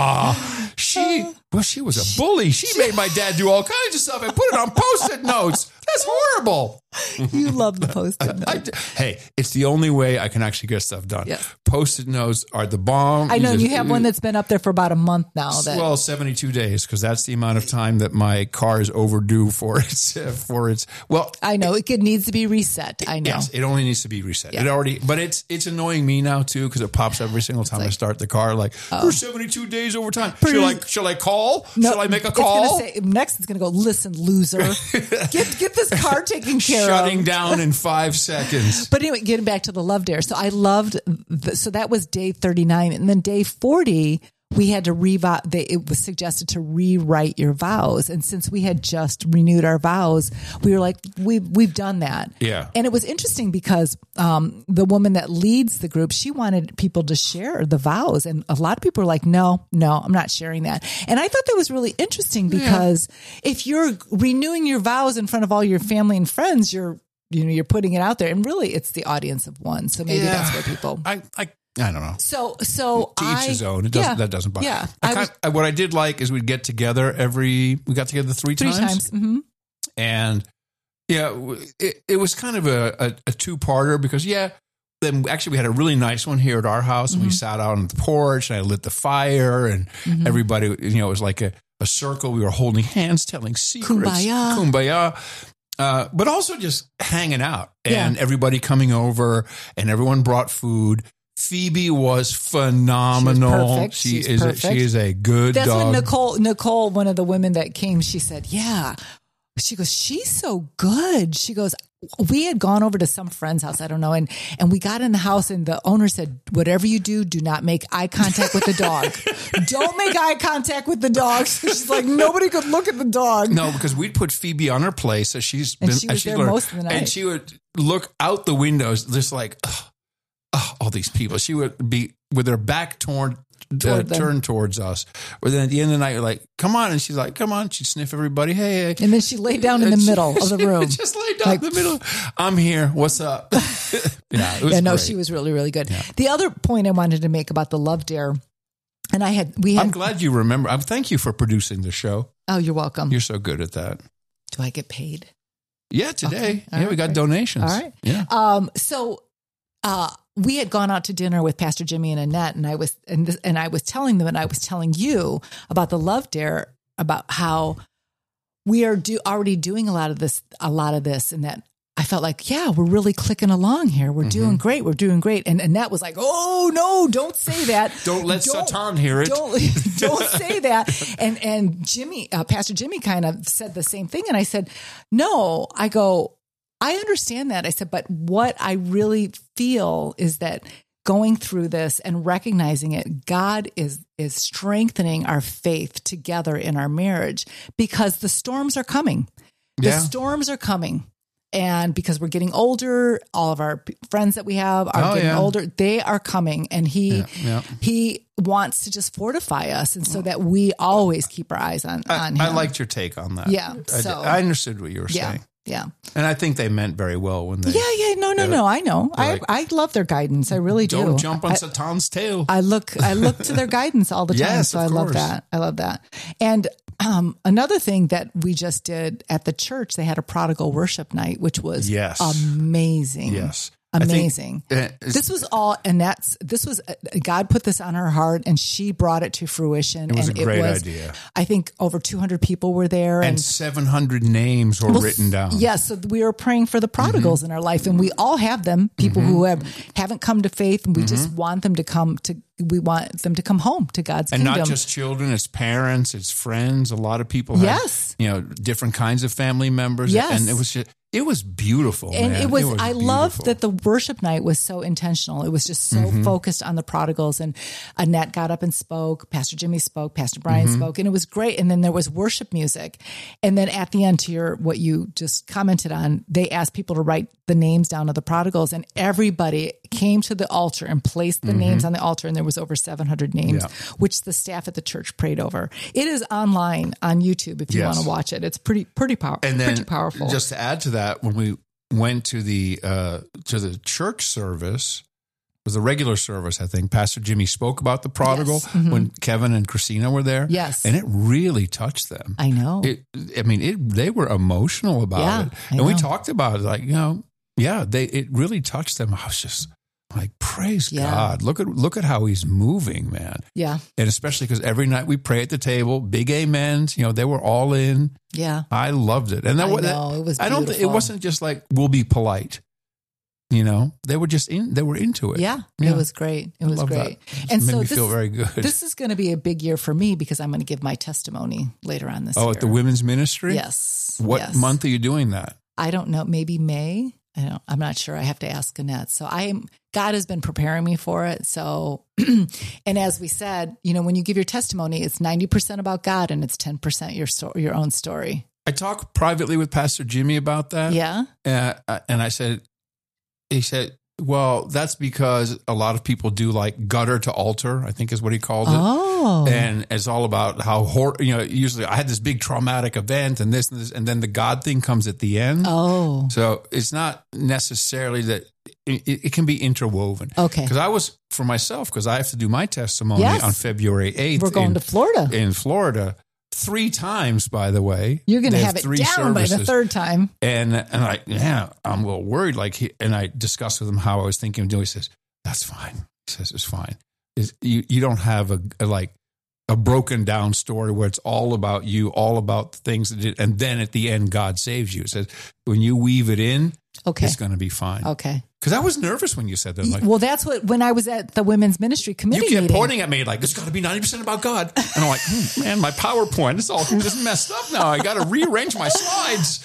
oh, she, well, she was a bully. She made my dad do all kinds of stuff and put it on Post-it notes. That's horrible. You love the Post-it notes. I, I, hey, it's the only way I can actually get stuff done. Yes. Post-it notes are the bomb. I know you, you just, have one that's been up there for about a month now. That, well, seventy-two days, because that's the amount of time that my car is overdue for its, for its, well. I know it could, needs to be reset. I know. Yes, it only needs to be reset. Yeah. It already, but it's it's annoying me now too, because it pops every single time like, I start the car. Like, oh. There's seventy-two days over time. Shall I, shall I call? No, shall I make a call? It's gonna say, next it's going to go, listen, loser. get, get this car taken care Shutting of. Shutting down in five seconds. But anyway, getting back to the Love Dare. So I loved, the, so that was day thirty-nine. And then day forty, we had to revow, they, it was suggested to rewrite your vows. And since we had just renewed our vows, we were like, we, we've done that. Yeah. And it was interesting because um, the woman that leads the group, she wanted people to share the vows. And a lot of people were like, no, no, I'm not sharing that. And I thought that was really interesting because yeah. if you're renewing your vows in front of all your family and friends, you're, you know, you're putting it out there. And really it's the audience of one. So maybe yeah. that's where people... I, I I don't know. So, so to each I, his own. It doesn't, yeah, that doesn't bother. Yeah, I I kind, was, I, what I did like is we'd get together every. We got together three, three times. times. Mm-hmm. And yeah, it, it was kind of a, a, a two-parter because yeah, then actually we had a really nice one here at our house, and mm-hmm. we sat out on the porch, and I lit the fire, and mm-hmm. everybody, you know, it was like a, a circle. We were holding hands, telling secrets, kumbaya, kumbaya. Uh, but also just hanging out, and yeah. everybody coming over, and everyone brought food. Phoebe was phenomenal. She, she was is perfect. A, she is a good That's dog. when Nicole, Nicole, one of the women that came, she said, yeah. She goes, she's so good. She goes, we had gone over to some friend's house, I don't know, and and we got in the house, and the owner said, whatever you do, do not make eye contact with the dog. Don't make eye contact with the dog. She's like, nobody could look at the dog. No, because we'd put Phoebe on her place, so she's and been, she was she's there learned, most of the night. and she would look out the windows, just like, oh, oh, all these people. She would be with her back toward. Uh, turned towards us. But then at the end of the night, you're like, come on. And she's like, come on. She'd sniff everybody. Hey, hey. And then she laid down in the she, middle of the room. Just laid down like, in the middle. I'm here. What's up? yeah, it was yeah, no, great. she was really, really good. Yeah. The other point I wanted to make about the Love Dare, and I had, we had. I'm glad you remember. I'm, thank you for producing the show. Oh, you're welcome. You're so good at that. Do I get paid? Yeah, today. Okay. Yeah, right. we got donations. All right. Yeah. Um, so, uh, we had gone out to dinner with Pastor Jimmy and Annette, and I was and this, and I was telling them, and I was telling you about the Love Dare, about how we are do already doing a lot of this, a lot of this, and that I felt like, yeah, we're really clicking along here. We're mm-hmm. doing great. We're doing great. And Annette was like, oh no, don't say that. don't let don't, Satan hear it. Don't don't say that. And and Jimmy, uh, Pastor Jimmy, kind of said the same thing, and I said, no, I go. I understand that. I said, but what I really feel is that going through this and recognizing it, God is is strengthening our faith together in our marriage because the storms are coming. The yeah. storms are coming. And because we're getting older, all of our p- friends that we have are Oh, getting yeah. older. They are coming, and he Yeah, yeah. he wants to just fortify us, and so that we always keep our eyes on I, on him. I liked your take on that. Yeah, I, so- I understood what you were yeah, saying. yeah, And I think they meant very well when they yeah, yeah. No, no, no. I know. I like, I love their guidance. I really do. don't jump on I, Satan's tail. I look I look to their guidance all the time. Yes, so of I love course. that. I love that. And um, another thing that we just did at the church, they had a prodigal worship night, which was Yes. amazing. Yes. I think, Amazing. uh, it's- This was all, and that's, this was, uh, God put this on her heart and she brought it to fruition. It was and a great it was, idea. I think over two hundred people were there. and And, seven hundred names were Well, written down. Yes. So we were praying for the prodigals Mm-hmm. in our life, and we all have them, people who have, haven't come to faith, and we just want them to come to, we want them to come home to God's And kingdom. not just children, it's parents, it's friends. A lot of people have, Yes. you know, different kinds of family members. Yes. And it was just, it was beautiful. And man. it was, I love beautiful. that the worship night was so intentional. It was just so Mm-hmm. focused on the prodigals. And Annette got up and spoke. Pastor Jimmy spoke. Pastor Brian Mm-hmm. spoke. And it was great. And then there was worship music. And then at the end, to your, what you just commented on, they asked people to write the names down of the prodigals. And everybody came to the altar and placed the names on the altar. And there was over seven hundred names, Mm-hmm. Yeah. which the staff at the church prayed over. It is online on YouTube if you Yes. want to watch it. It's pretty, pretty, power, And then pretty powerful. just to add to that, when we went to the uh, to the church service, it was the regular service, I think, Pastor Jimmy spoke about the prodigal Yes. Mhm. when Kevin and Christina were there. Yes. And it really touched them. I know. It, I mean, it. They were emotional about Yeah, it, I and we know. talked about it. Like, you know, yeah, they. It really touched them. I was just like, praise Yeah. God! Look at look at how He's moving, man. yeah. And especially because every night we pray at the table, big amens. You know, they were all in. Yeah. I loved it, and that I wa- know, that- it was I don't. think It beautiful. wasn't just like we'll be polite. You know, they were just in. They were into it. Yeah, Yeah. it was great. It was love that. great. It And made so me this, feel very good. this is going to be a big year for me because I'm going to give my testimony later on this oh, year. at the women's ministry. Yes. What yes. month are you doing that? I don't know. Maybe May. I don't, I'm not sure. I have to ask Annette. So I am, God has been preparing me for it. So, and as we said, you know, when you give your testimony, it's ninety percent about God and it's ten percent your sto- your own story. I talked privately with Pastor Jimmy about that. Yeah. Uh, and I said, he said, well, that's because a lot of people do like gutter to altar, I think is what he called it. Oh. And it's all about how, hor- you know, usually I had this big traumatic event and this and this, and then the God thing comes at the end. Oh. So it's not necessarily that it, it can be interwoven. Okay. Because I was, for myself, because I have to do my testimony Yes. on February eighth. We're going in, to Florida. in Florida. Three times, by the way. You're going to They have it three down by the services. third time. And and I yeah, I'm a little worried. Like, he, and I discussed with him how I was thinking of doing. He says, "That's fine." He says, "It's fine. It's, you you don't have a, a like a broken down story where it's all about you, all about the things that did, and then at the end, God saves you." It says when you weave it in, Okay. it's going to be fine. Okay. Because I was nervous when you said that. I'm like, Well, that's what, when I was at the women's ministry committee you kept meeting. pointing at me like, "It's got to be ninety percent about God," and I'm like, hmm, "Man, my PowerPoint is all just messed up now. I got to rearrange my slides."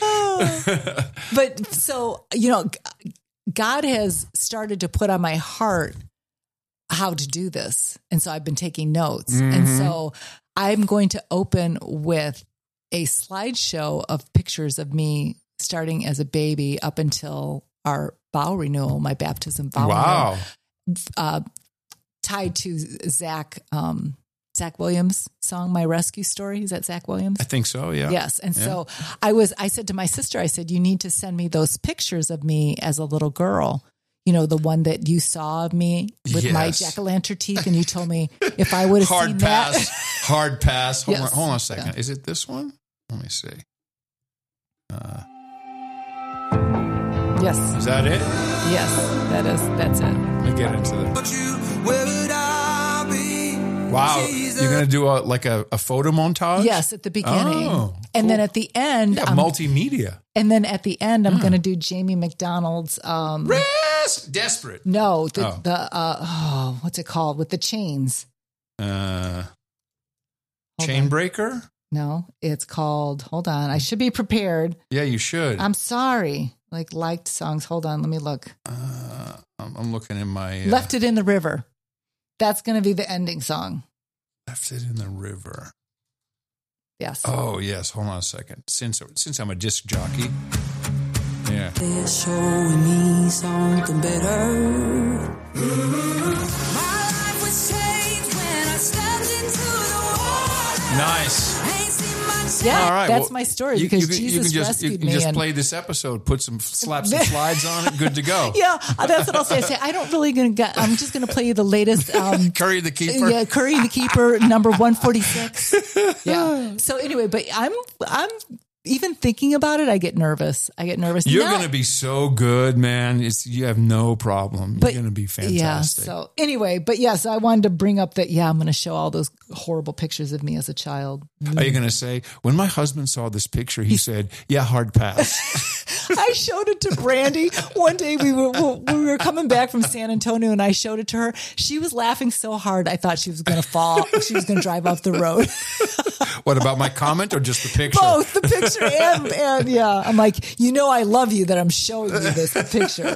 But so, you know, God has started to put on my heart how to do this. And so I've been taking notes. Mm-hmm. And so I'm going to open with a slideshow of pictures of me starting as a baby up until our vow renewal, my baptism vow Wow. renewal, uh, tied to Zach, um, Zach Williams' song, My Rescue Story. Is that Zach Williams? I think so. Yeah. Yes. And so I was, I said to my sister, I said, you need to send me those pictures of me as a little girl. You know, the one that you saw of me with my Yes. jack-o'-lantern teeth. And you told me if I would have Hard seen pass. that. Hard pass. Hold, Yes. on, hold on a second. Is it this one? Let me see. Uh, Yes. is that it? Yes. That is, that's it. Let me get into that. But you, where would I be? Wow. Jesus. You're going to do a like a, a photo montage? Yes. At the beginning. Oh, and then cool. at the end, Yeah, um, multimedia. and then at the end, I'm going to do Jamie McDonald's, um, Rest. Desperate. no, the, Oh. the, uh, oh, what's it called? With the chains. Uh, Hold chain on. breaker? No, it's called, hold on. I should be prepared. Yeah, you should. I'm sorry. Like liked songs. Hold on. Let me look. uh, I'm, I'm looking in my... Uh, Left It in the River. That's going to be the ending song. Left it in the river. Yes. Oh, yes. Hold on a second. Since, since I'm a disc jockey... Yeah. They're showing me something better. My life was changed when I stepped into the water. Nice. Ain't seen much. Yeah, All right, that's well, my story you- because you can- you Jesus can just, rescued you can me. just and- play this episode, put some, slap some slides on it, good to go. yeah, that's what I'll say. I say I don't really gonna. Get, I'm just gonna play you the latest. Um, Curry the Keeper. Yeah, Curry the Keeper, number one forty-six. Yeah. So anyway, but I'm I'm even thinking about it, I get nervous. I get nervous. You're Now- going to be so good, man. It's you have no problem. But- You're going to be fantastic. Yeah. So anyway, but yes, I wanted to bring up that. Yeah, I'm going to show all those horrible pictures of me as a child. Are you going to say, when my husband saw this picture, he said, yeah, hard pass. I showed it to Brandy one day. We were we were coming back from San Antonio, and I showed it to her. She was laughing so hard, I thought she was going to fall. She was going to drive off the road. What about my comment or just the picture? Both the picture and and yeah, I'm like, you know, I love you that I'm showing you this picture.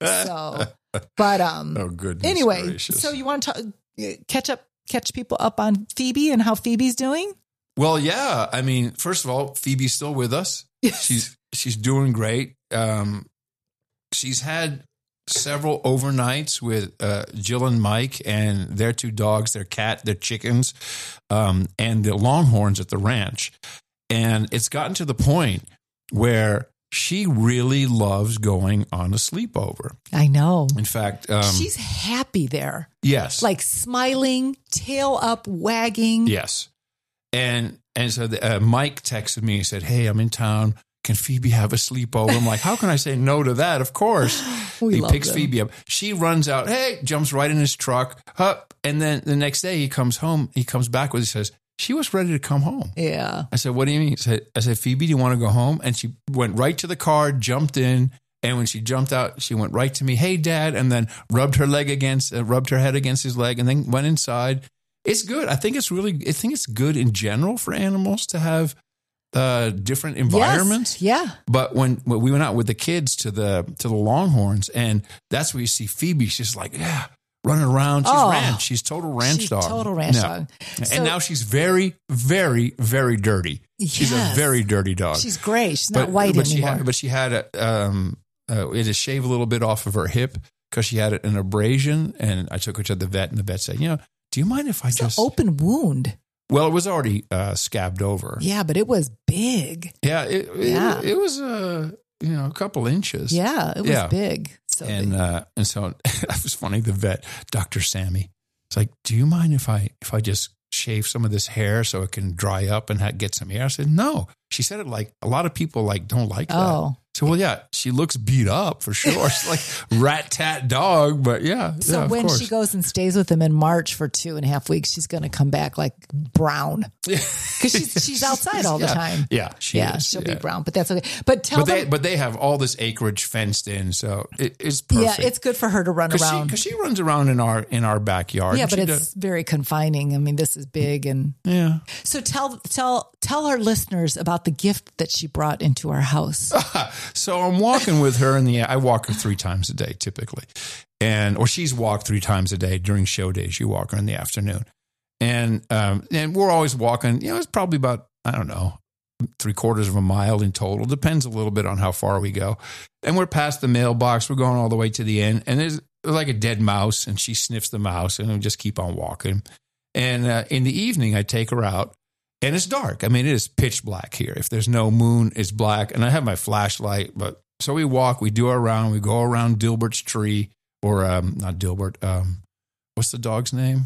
So, but um, Oh, goodness anyway, gracious. so you want to talk, catch up, catch people up on Phoebe and how Phoebe's doing? Well, yeah. I mean, first of all, Phoebe's still with us. Yes. She's she's doing great. Um, she's had several overnights with uh, Jill and Mike and their two dogs, their cat, their chickens, um, and the Longhorns at the ranch. And it's gotten to the point where she really loves going on a sleepover. I know. In fact, um, She's happy there, yes, like smiling, tail up, wagging. yes. And and so the, uh, Mike texted me and said, "Hey, I'm in town. Can Phoebe have a sleepover?" I'm like, "How can I say no to that?" Of course. We he love picks them. Phoebe up. She runs out. Hey, jumps right in his truck. Hup. And then the next day he comes home. He comes back with. He says, "She was ready to come home." Yeah. I said, "What do you mean?" I said, I said, "Phoebe, do you want to go home?" And she went right to the car, jumped in. And when she jumped out, she went right to me. "Hey, Dad," and then rubbed her leg against, uh, rubbed her head against his leg, and then went inside. It's good. I think it's really. I think it's good in general for animals to have uh, different environments. Yes. Yeah. But when, when we went out with the kids to the to the Longhorns, and that's where you see Phoebe. She's like, yeah, running around. She's Oh. ranch. She's total ranch She's dog. total ranch Yeah. dog. So- and now she's very, very, very dirty. She's Yes. a very dirty dog. She's gray. She's not white but She anymore. had, but she had a, um, uh, we had to shave a little bit off of her hip because she had an abrasion. And I took her to the vet, and the vet said, "You know, do you mind if I It's just?" an open wound. Well, it was already uh, scabbed over. Yeah, but it was big. Yeah, it, it, Yeah. it was uh, you know a couple inches. Yeah, it was Yeah. big. So and big. uh, and so it was funny. The vet, Doctor Sammy, it's like, "Do you mind if I if I just shave some of this hair so it can dry up and ha- get some air?" I said, "No." She said it like a lot of people like don't like that. Oh. So well, yeah, she looks beat up for sure. She's like rat tat dog, but yeah. So yeah, of when course. she goes and stays with him in March for two and a half weeks, she's going to come back like brown because she's she's outside all the yeah. time. Yeah, she yeah, is. she'll yeah. be brown, but that's okay. But tell But they them, but they have all this acreage fenced in, so it, it's yeah, perfect. it's good for her to run Cause around. Because she, she runs around in our in our backyard. yeah, and but she it's very confining. I mean, this is big, and does- yeah. so tell tell tell our listeners about the gift that she brought into our house. So I'm walking with her in the. I walk her three times a day typically, and or she's walked three times a day during show days. You walk her in the afternoon, and um, and we're always walking. You know, it's probably about I don't know three quarters of a mile in total. Depends a little bit on how far we go. And we're past the mailbox. We're going all the way to the end, and there's like a dead mouse, and she sniffs the mouse, and we just keep on walking. And uh, in the evening, I take her out. And it's dark. I mean, it is pitch black here. If there's no moon, it's black. And I have my flashlight. But so we walk, we do our round, we go around Dilbert's tree, or um, not Dilbert. Um, what's the dog's name?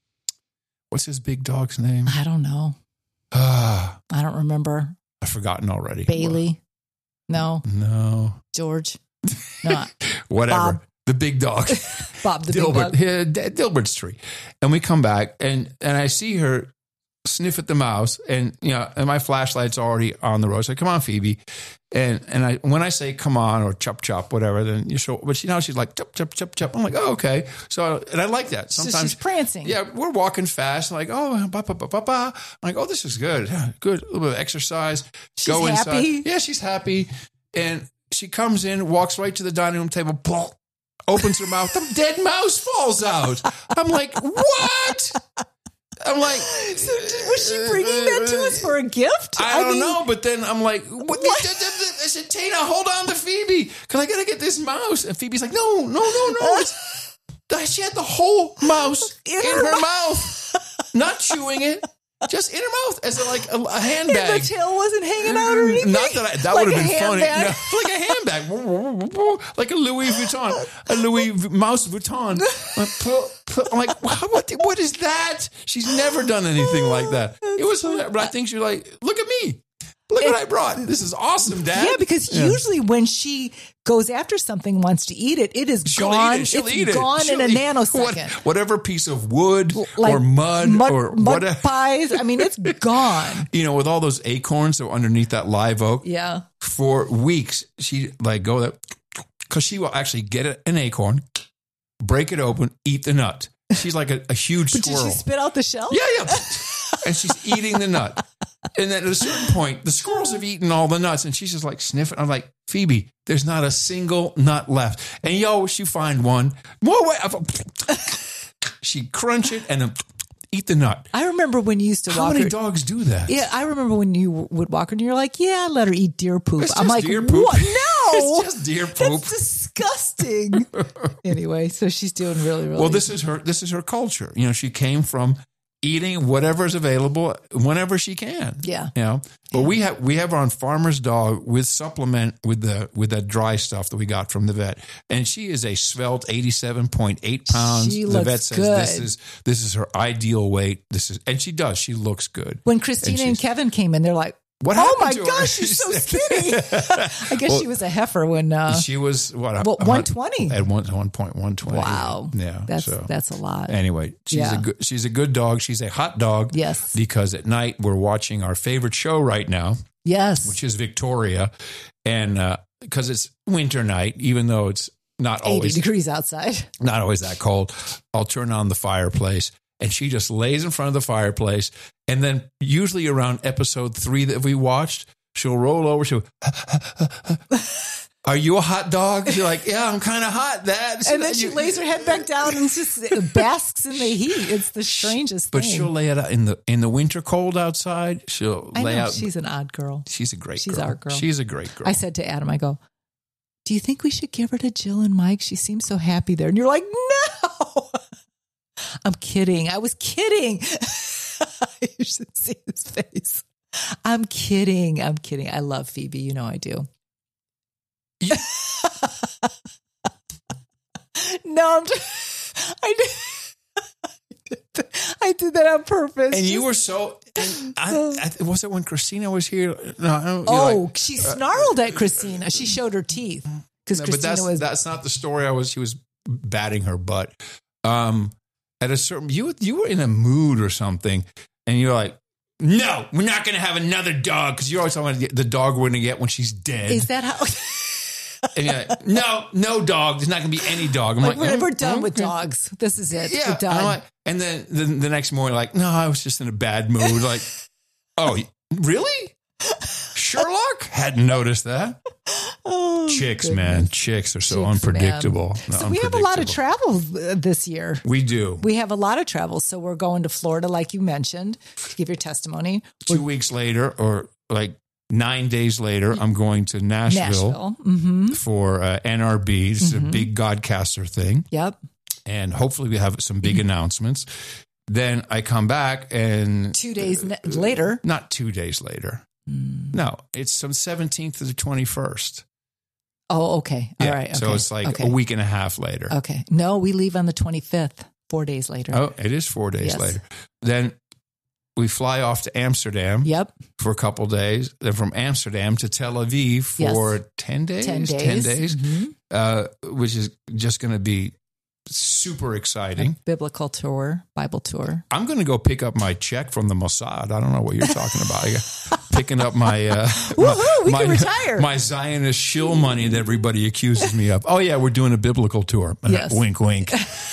What's his big dog's name? I don't know. Ah, I don't remember. I've forgotten already. Bailey? No. No. George? No. Whatever. Bob. The big dog. Bob the big Dilbert. dog. Yeah, D- Dilbert's tree. And we come back, and and I see her sniff at the mouse, and you know, and my flashlight's already on the road. So I come on, Phoebe, and and I when I say come on or chop chop whatever, then you show. But she now she's like chop chop chop chop. I'm like, oh okay. So and I like that. So Sometimes she's prancing. yeah, we're walking fast. Like oh ba ba ba ba ba. I'm like oh this is good, Yeah, good. A little bit of exercise. She's Go inside. happy? Yeah, she's happy, and she comes in, walks right to the dining room table. Plop, opens her mouth. The dead mouse falls out. I'm like what? I'm like, So was she bringing that to us for a gift? I don't mean, know, but then I'm like, what? What? I said, Tina, hold on to Phoebe, because I got to get this mouse. And Phoebe's like, no, no, no, no. It's, she had the whole mouse in, in her, her mouth, not chewing it. Just in her mouth as a, like a, a handbag. And the tail wasn't hanging out or anything. Not that I, that like would have been funny. Handbag. No, like a handbag, like a Louis Vuitton, a Louis v- Mouse Vuitton. I'm like, what? What is that? She's never done anything like that. It was, but I think she's like, look at me. Look what I brought. This is awesome, Dad. Yeah, because yeah. usually when she goes after something, wants to eat it, it is She'll gone. Eat it. She'll it's eat it. gone She'll in a eat nanosecond. What, whatever piece of wood like or mud, mud or mud whatever. pies. I mean, it's gone. You know, with all those acorns that were underneath that live oak. Yeah. For weeks, she like go that because she will actually get an acorn, break it open, eat the nut. She's like a, a huge but squirrel. Did she spit out the shell? Yeah, yeah. And she's eating the nut. And then at a certain point, the squirrels have eaten all the nuts, and she's just like sniffing. I'm like, Phoebe, there's not a single nut left. And yo, she find one. More way. She crunch it and then eat the nut. I remember when you used to How walk many her. dogs do that? Yeah, I remember when you would walk her and you're like, yeah, let her eat deer poop. It's I'm just like, deer poop. what? No. It's just deer poop. That's disgusting. Anyway, so she's doing really, really well. This is her. This is her culture. You know, she came from eating whatever is available whenever she can. Yeah. You know, but yeah. we have we have her on Farmer's Dog with supplement with the with that dry stuff that we got from the vet, and she is a svelte eighty-seven point eight pounds. She the looks vet says good. this is this is her ideal weight. This is, and she does. She looks good. When Christina and, and Kevin came in, they're like, what oh my to her? gosh, she's so skinny. I guess well, she was a heifer when uh, she was what well, one twenty at one one point one twenty. Wow, yeah, that's so. that's a lot. Anyway, she's yeah. a good she's a good dog. She's a hot dog. Yes, because at night we're watching our favorite show right now. Yes, which is Victoria, and because uh, it's winter night, even though it's not always eighty degrees outside, not always that cold, I'll turn on the fireplace. And she just lays in front of the fireplace. And then usually around episode three that we watched, she'll roll over. She'll, are you a hot dog? She's like, yeah, I'm kind of hot, Dad. And then she lays her head back down and just basks in the heat. It's the strangest but thing. But she'll lay it out in the in the winter cold outside. She'll I lay know, out. She's an odd girl. She's a great she's girl. She's our girl. She's a great girl. I said to Adam, I go, do you think we should give her to Jill and Mike? She seems so happy there. And you're like, no. I'm kidding. I was kidding. You should see his face. I'm kidding. I'm kidding. I love Phoebe. You know I do. Yeah. no, I'm just, I did. I did that on purpose. And just, you were so. And I, I, was it when Christina was here? No. I don't, oh, like, she snarled uh, at Christina. She showed her teeth because no, Christina but that's, was. That's not the story. I was. She was batting her butt. Um, at a certain, you you were in a mood or something, and you're like, "No, we're not going to have another dog," because you're always talking about the dog we're going to get when she's dead. Is that how? And you're like, no, no dog. There's not going to be any dog. I'm like, like, we're, mm, we're done mm, with mm. dogs. This is it. Yeah. We're done. And, like, and then the, the next morning, like, no, I was just in a bad mood. Like, oh, really? Sherlock? Hadn't noticed that. Oh, Chicks, goodness. man. Chicks are so Chicks, unpredictable. No, so we have a lot of travel this year. We do. We have a lot of travel. So we're going to Florida, like you mentioned, to give your testimony. 2 we're, weeks later, or like nine days later, I'm going to Nashville, Nashville. Mm-hmm. for uh, N R B. This mm-hmm. is a big Godcaster thing. Yep. And hopefully we have some big mm-hmm. announcements. Then I come back and... Two days uh, later. Not two days later. Mm. No, it's from seventeenth to the twenty-first. Oh, okay. All yeah, right. Okay. So it's like okay. a week and a half later. Okay. No, we leave on the twenty-fifth, four days later. Oh, it is four days yes. later. Then we fly off to Amsterdam yep. for a couple days. Then from Amsterdam to Tel Aviv for yes. ten days. ten days. ten days, mm-hmm. uh, which is just going to be super exciting. A biblical tour, Bible tour. I'm going to go pick up my check from the Mossad. I don't know what you're talking about. Picking up my, uh, Woohoo, we my, can retire. my Zionist shill money that everybody accuses me of. Oh, yeah, we're doing a biblical tour. Yes. Wink, wink.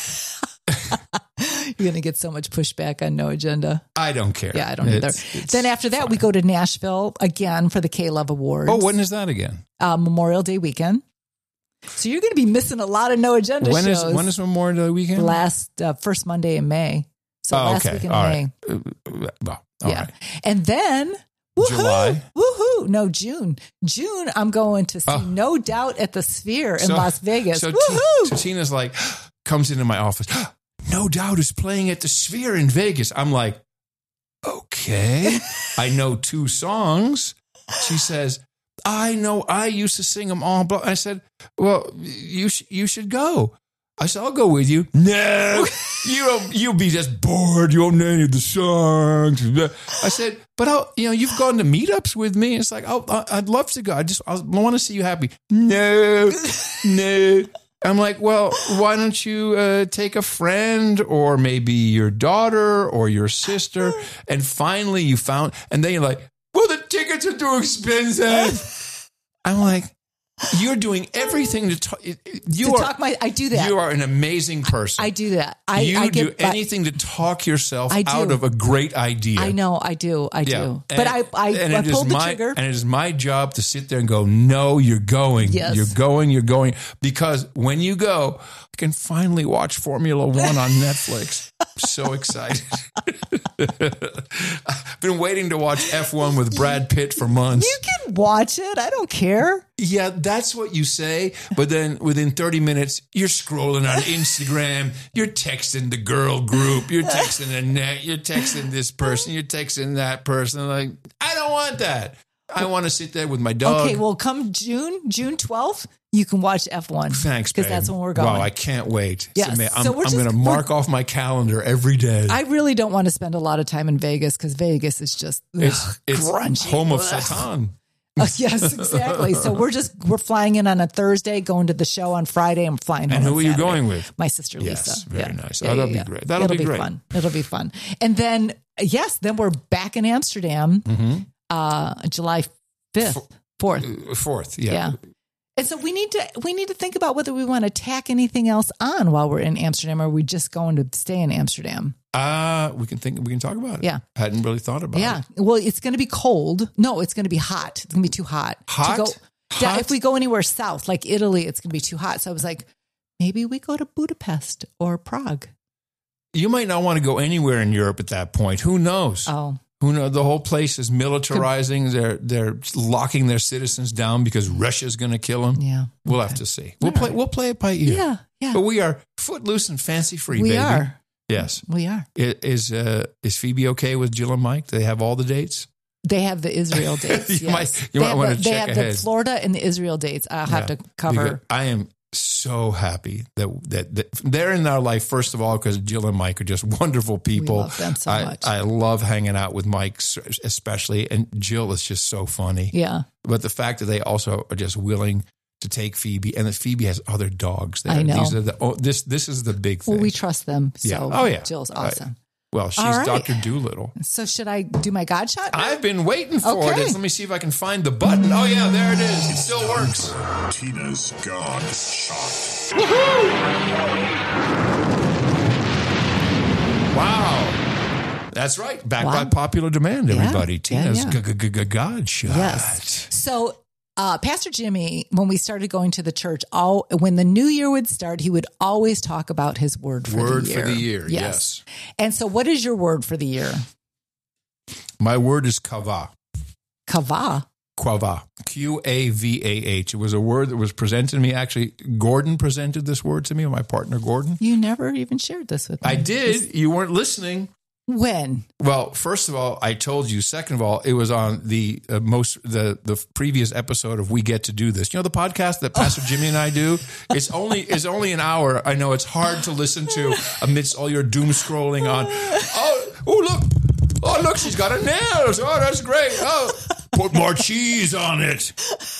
You're going to get so much pushback on No Agenda. I don't care. Yeah, I don't it's, either. It's then after that, fine. we go to Nashville again for the K-Love Awards. Oh, when is that again? Uh, Memorial Day weekend. So you're going to be missing a lot of No Agenda when shows. Is, when is Memorial Day weekend? Last, uh, first Monday in May. So oh, last okay. week in all May. Right. Uh, well, all yeah. right. And then Woohoo! July. Woohoo! No, June. June, I'm going to see Oh. No Doubt at the Sphere in So- Las Vegas. So, Woohoo! T- so Tina's like, comes into my office. No Doubt is playing at the Sphere in Vegas. I'm like, okay. I know two songs. She says, I know. I used to sing them all. But I said, well, you sh- you should go. I said, I'll go with you. No, you don't, you'll be just bored. You won't know any of the songs. I said, but I'll, you know, you've gone to meetups with me. It's like, I'll, I'd love to go. I just, I want to see you happy. No, no. I'm like, well, why don't you uh, take a friend or maybe your daughter or your sister? And finally you found, and then you're like, well, the tickets are too expensive. I'm like, you're doing everything to talk. You to are, talk my, I do that. you are an amazing person. I do that. I, you I do get, but anything to talk yourself I do. out of a great idea. I know, I do, I Yeah. do. And- but I, I, and I it is pulled the my, trigger. And it is my job to sit there and go, no, you're going. Yes. You're going, you're going. Because when you go, I can finally watch Formula One on Netflix. I'm so excited. I've been waiting to watch F one with Brad Pitt for months. You can watch it. I don't care. Yeah, that's what you say. But then within thirty minutes, you're scrolling on Instagram. You're texting the girl group. You're texting Annette. You're texting this person. You're texting that person. Like, I don't want that. I want to sit there with my dog. Okay, well, come June, June twelfth, you can watch F one. Thanks, Because babe. that's when we're going. Wow, I can't wait. Yes. So, man, I'm, So we're I'm just- going to mark off my calendar every day. I really don't want to spend a lot of time in Vegas because Vegas is just ugh, it's it's crunchy. home of Ugh. Satan. Uh, yes, exactly. So we're just we're flying in on a Thursday, going to the show on Friday. I'm flying home. And who on are you Saturday. going with? My sister Yes, Lisa. very nice. Oh, that'll be great. That'll It'll be great. fun. It'll be fun. And then yes, then we're back in Amsterdam, Mm-hmm. uh, July fifth, fourth. Fourth, yeah. Yeah. And so we need to we need to think about whether we want to tack anything else on while we're in Amsterdam, or are we just going to stay in Amsterdam? Uh, we can think. We can talk about it. Yeah. Hadn't really thought about Yeah. it. Well, it's going to be cold. No, it's going to be hot. It's going to be too hot. Hot? To go, Yeah, Hot? if we go anywhere south, like Italy, it's going to be too hot. So I was like, maybe we go to Budapest or Prague. You might not want to go anywhere in Europe at that point. Who knows? Oh, Who knows? The whole place is militarizing. They're they're locking their citizens down because Russia's going to kill them. yeah. We'll have to see. We'll play. We'll play it by ear. Yeah. Yeah. But we are footloose and fancy free. we baby. are. Yes. We are. I- Is uh, is Phoebe okay with Jill and Mike? Do they have all the dates? They have the Israel dates. You yes. might- you they might have, wanna the, they check have ahead. the Florida and the Israel dates. I'll have Yeah. to cover. Because I am so happy that, that that they're in our life. First of all, because Jill and Mike are just wonderful people. love them so I, much. I love hanging out with Mike, especially, and Jill is just so funny. Yeah. But the fact that they also are just willing to take Phoebe, and that Phoebe has other dogs there. I know. These are the, oh, this this is the big thing. Well, we trust them. So Yeah. Oh, yeah. Jill's Right. awesome. well, she's All right. Doctor Doolittle. So should I do my God shot? now? I've been waiting for Okay. it. Let me see if I can find the button. Oh yeah, there it is. It still works. Tina's God Shot. Wow. That's right. Back Wow. by popular demand, Yeah. everybody. Yeah, Tina's yeah. g-g-g-g- God shot. Yes. So, uh, Pastor Jimmy, when we started going to the church, all when the new year would start, he would always talk about his word for Word the for year. the year, yes. And so, what is your word for the year? My word is kava. Kava. Quava. Q A V A H. It was a word that was presented to me. Actually, Gordon presented this word to me, my partner, Gordon. You never even shared this with me. I did. You weren't listening. When? Well, first of all, I told you. Second of all, it was on the uh, most the the previous episode of We Get to Do This. You know the podcast that Pastor Jimmy and I do. It's only it's only an hour. I know it's hard to listen to amidst all your doom scrolling on. Oh, oh look! Oh look! She's got a nails. Oh, that's great. Oh, put more cheese on it.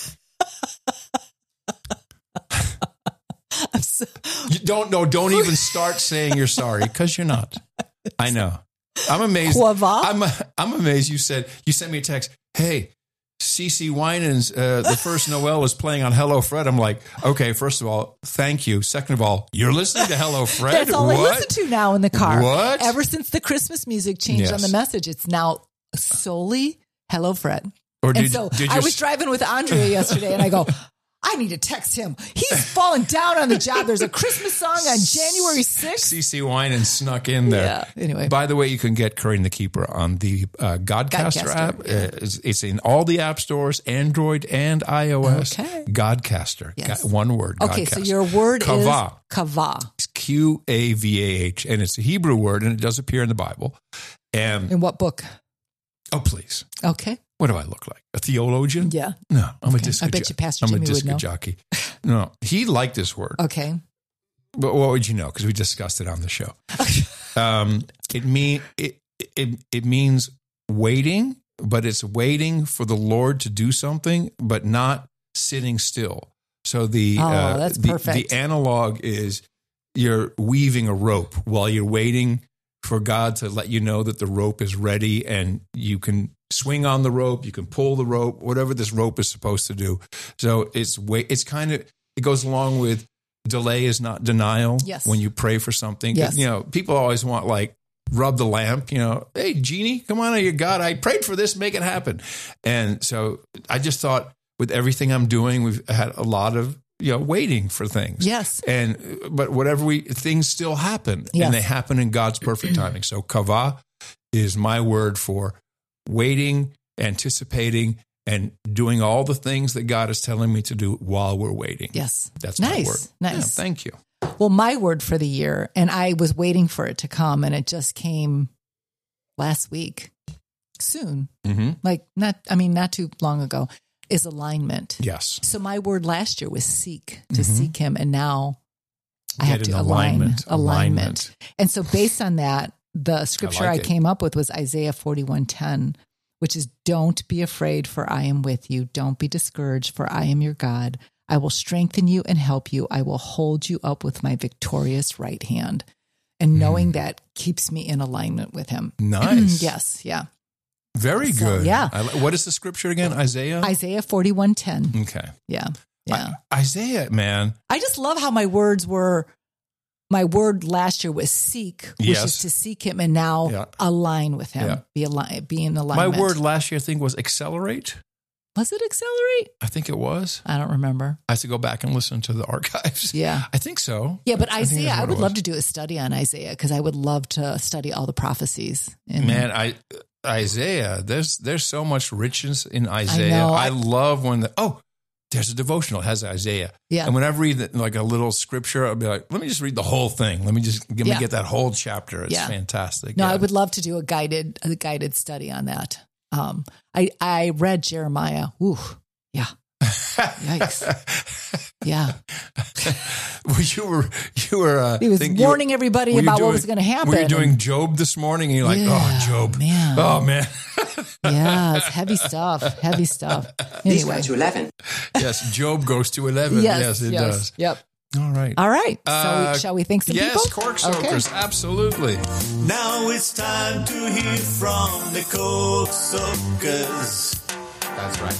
I'm so, You don't no. Don't even start saying you're sorry because you're not. I know. I'm amazed. Quava? I'm I'm amazed. You said you sent me a text. Hey, CeCe Winans, uh, the first Noel is playing on Hello Fred. I'm like, okay. First of all, thank you. Second of all, you're listening to Hello Fred. that's all what? I listen to now in the car. What? Ever since the Christmas music changed Yes. on the message, it's now solely Hello Fred. Or And did, so did I your- was driving with Andrea yesterday, and I go, I need to text him. He's fallen down on the job. There's a Christmas song on January sixth. C C Winan snuck in there. Yeah, anyway. By the way, you can get Corinne the Keeper on the uh, Godcaster, Godcaster, app. yeah. Uh, it's, it's in all the app stores, Android and iOS. Okay. Godcaster. Yes. Go- one word. Okay, Godcaster. so your word Kavah. is kavah. It's Q A V A H, and it's a Hebrew word, and it does appear in the Bible. And In what book? oh, please. Okay. What do I look like? A theologian? Yeah. No, I'm a Okay. disc I bet jo- you Pastor I'm Jimmy a would disc know. jockey. No, he liked this word. Okay. But what would you know? Because we discussed it on the show. um, it mean it, it it means waiting, but it's waiting for the Lord to do something, but not sitting still. So the Oh, uh, that's the, perfect. the analog is you're weaving a rope while you're waiting for God to let you know that the rope is ready, and you can swing on the rope, you can pull the rope, whatever this rope is supposed to do. So it's wait. It's kind of it goes along with delay is not denial. Yes. When you pray for something, 'Cause, Yes. you know, people always want like rub the lamp. You know, hey genie, come on, you God, I prayed for this, make it happen. And so I just thought, with everything I'm doing, we've had a lot of you know waiting for things. Yes. And but whatever we things still happen, Yes. and they happen in God's perfect timing. So kavah is my word for waiting, anticipating, and doing all the things that God is telling me to do while we're waiting. Yes. That's nice. my word. Nice. Yeah, thank you. Well, my word for the year, and I was waiting for it to come, and it just came last week, soon, Mm-hmm. like not, I mean, not too long ago, is alignment. Yes. So my word last year was seek, to Mhm. seek him. And now I Get have an to align, alignment. alignment. Alignment. And so based on that, the scripture I, like it. came up with was Isaiah forty-one ten, which is, don't be afraid, for I am with you. Don't be discouraged, for I am your God. I will strengthen you and help you. I will hold you up with my victorious right hand. And knowing that keeps me in alignment with him. Nice. Yes. Yeah. Very So, good. yeah. I, li- what is the scripture again? Isaiah? Isaiah forty-one ten. Okay. Yeah. Yeah. I- Isaiah, man. I just love how my words were, my word last year was seek, which Yes. is to seek him, and now Yeah. align with him, Yeah. be, ali- be in My alignment. word last year, I think, was accelerate. Was it accelerate? I think it was. I don't remember. I have to go back and listen to the archives. Yeah. I think so. Yeah, but I think Isaiah, that's I what would it love was. to do a study on Isaiah because I would love to study all the prophecies. In Man, I Isaiah, there's there's so much richness in Isaiah. know. I, love when the oh, there's a devotional that has Isaiah. Yeah. And when I read the, like a little scripture, I'll be like, let me just read the whole thing. Let me just let me Yeah. get that whole chapter. It's Yeah. fantastic. No, Yeah. I would love to do a guided a guided study on that. Um, I I read Jeremiah. Ooh, yeah. Yikes. Yeah. Well, you were you were uh, He was think you were- warning everybody were you about what doing- was going to happen. Were you doing And- Job this morning? And you're like, Yeah, oh, Job. man. Oh, man. Yeah, it's heavy stuff. Heavy stuff. These Anyway. go to eleven. Yes, Job goes to eleven. Yes, Yes, it yes. does. Yep. All right. All right. So Uh, shall we thank some yes, people? cork soakers. Absolutely. Now it's time to hear from the Coke Soakers. That's right.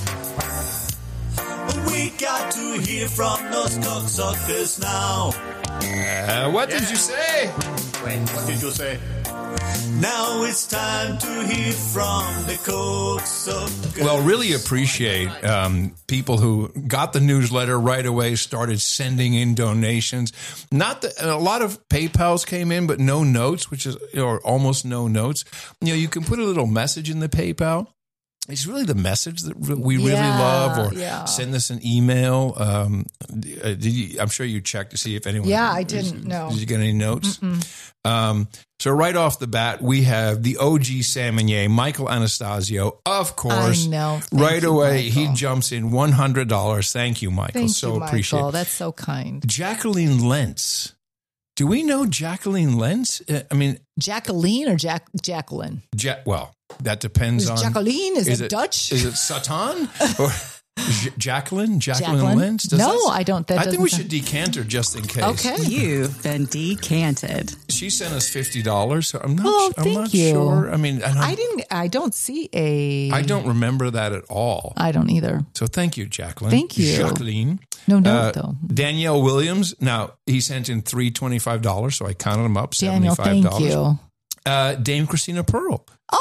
We got to hear from those cocksuckers now. Uh, what did you say? What did you say? Now it's time to hear from the cocksuckers. Well, really appreciate um, people who got the newsletter right away, started sending in donations. Not that a lot of PayPals came in, but no notes, which is or almost no notes. You know, you can put a little message in the PayPal. It's really the message that we really Yeah, love, or yeah. send us an email. Um, did you, I'm sure you checked to see if anyone. Yeah, I didn't know. Did you get any notes? Um, so right off the bat, we have the O G Salmonier, Michael Anastasio, of course. I know. Thank Right you, away, Michael. he jumps in one hundred dollars. Thank you, Michael. Thank so you, Michael. appreciate it. That's so kind. Jacqueline Lentz. Do we know Jacqueline Lentz? Uh, I mean, Jacqueline or Jack Jacqueline? ja- well, that depends Is on. Jacqueline, is, Is it, it Dutch? Is it Satan or J- Jacqueline? Jacqueline, Jacqueline? Lentz? Does No, that- I don't- that I think doesn't we sound- should decant her just in case. Okay. You've been decanted. She sent us fifty dollars. So I'm not. Oh, I'm thank not you. sure. I mean, I don't, I didn't. I don't see a. I don't remember that at all. I don't either. So thank you, Jacqueline. Thank you. Jacqueline. No, no, Uh, though. Danielle Williams. Now he sent in three twenty-five dollars, so I counted them up. Daniel, seventy-five dollars. thank you. Uh, Dame Christina Pearl. Oh,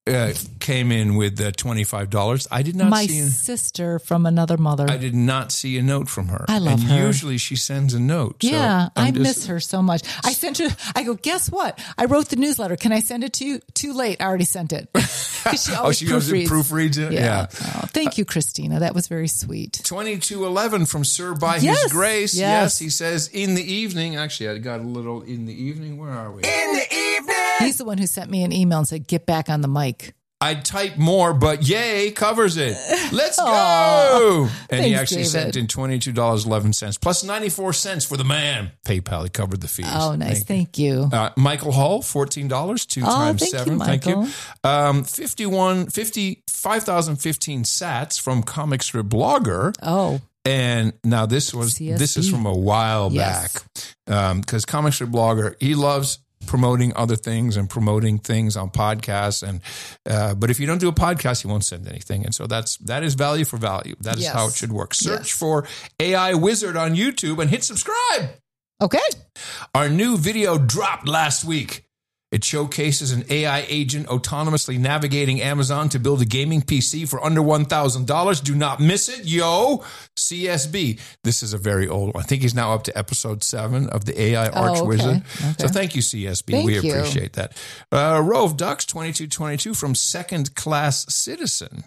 uh, came in with uh, twenty-five dollars. I did not My see. A, sister from another mother. I did not see a note from her. I love and her. Usually she sends a note. Yeah, so I'm I just- miss her so much. I sent her, I go, guess what? I wrote the newsletter. Can I send it to you? Too late. I already sent it. 'Cause she Oh, always she goes and proofreads. proofreads it? Yeah. Yeah. Oh, thank you, Christina. That was very sweet. twenty-two eleven from Sir by Yes, His Grace. yes. Yes, he says, in the evening. Actually, I got a little in the evening. Where are we? In the evening. He's the one who sent me an email and said, get back on the mic. I'd type more, but yay, covers it. Let's go. Aw, and he thanks, actually David. sent in twenty-two dollars and eleven cents plus ninety-four cents for the man. PayPal, he covered the fees. Oh, nice. Thank you. Thank you. Uh, Michael Hall, fourteen dollars, two Oh, times thank you, seven. Thank you. Michael. Um, fifty-one, fifty-five thousand fifteen sats from Comic Strip Blogger. Oh, And now this was C S B. this is from a while Yes. back because Comic Strip Blogger, he loves promoting other things and promoting things on podcasts. And uh, but if you don't do a podcast, he won't send anything. And so that's that is value for value. That is Yes. how it should work. Search Yes. for A I Wizard on YouTube and hit subscribe. okay. Our new video dropped last week. It showcases an A I agent autonomously navigating Amazon to build a gaming P C for under one thousand dollars. Do not miss it, yo. C S B. This is a very old one. I think he's now up to episode seven of the A I Arch okay. Wizard. Okay. So thank you, C S B. Thank we you. appreciate that. Uh, Rove Ducks twenty-two twenty-two from Second Class Citizen.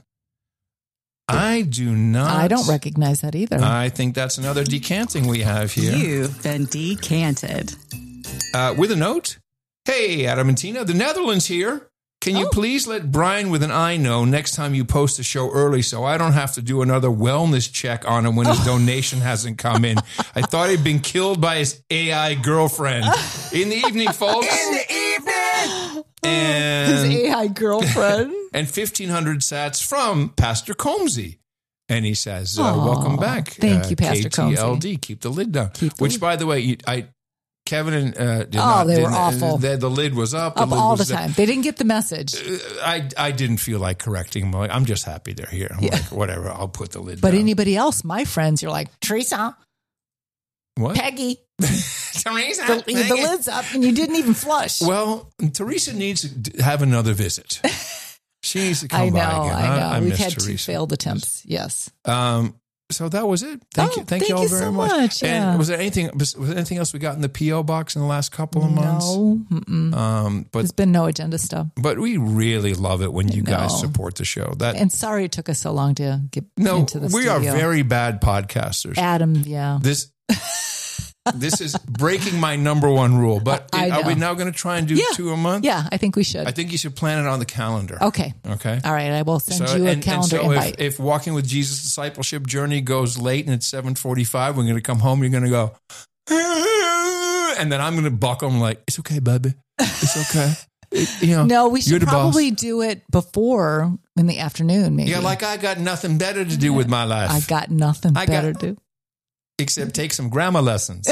I do not. I don't recognize that either. I think that's another decanting we have here. You've been decanted. Uh, with a note. Hey, Adam and Tina, the Netherlands here. Can you Oh. please let Brian with an I know next time you post the show early so I don't have to do another wellness check on him when his donation hasn't come in? I thought he'd been killed by his A I girlfriend. In the evening, folks. In the evening. His And, A I girlfriend. and fifteen hundred sats from Pastor Combsy. And he says, uh, Aw, welcome back. thank uh, you, Pastor K T L D, keep the lid down. Keep the Which, lid- by the way, you, I... Kevin and uh, did Oh, not, they were didn't- awful. The, the lid was up. The Up lid all the was down. time. They didn't get the message. I I didn't feel like correcting them. Like, I'm just happy they're here. I'm like, whatever. I'll put the lid But down. anybody else, my friends, you're like, Teresa, what? Peggy, Teresa. the, the lid's up and you didn't even flush. Well, Teresa needs to have another visit. She needs to come I know, by again. I know. I We've miss had two Teresa. failed attempts. Yes. Um. So that was it. Thank Oh, you. Thank, thank you all you very so much. much, yeah. And was there anything? Was there anything else we got in the P O box in the last couple of months? No, mm-mm. Um. But There's been no agenda stuff. but we really love it when you guys No. support the show. That And sorry it took us so long to get no, into the we studio. are very bad podcasters. Adam, yeah. This this is breaking my number one rule. But I are we know. now going to try and do Yeah. two a month? Yeah, I think we should. I think you should plan it on the calendar. Okay. Okay. All right. I will send So, you a and, and calendar so invite. if, if Walking with Jesus discipleship journey goes late and it's seven forty-five, we're going to come home. You're going to go, and then I'm going to buckle. I'm like, it's okay, baby. It's okay. It- you know, no, we you're should the boss. probably do it before in the afternoon, maybe. Yeah, like I got nothing better to do with my life. I got nothing I got- better to do. except take some grammar lessons.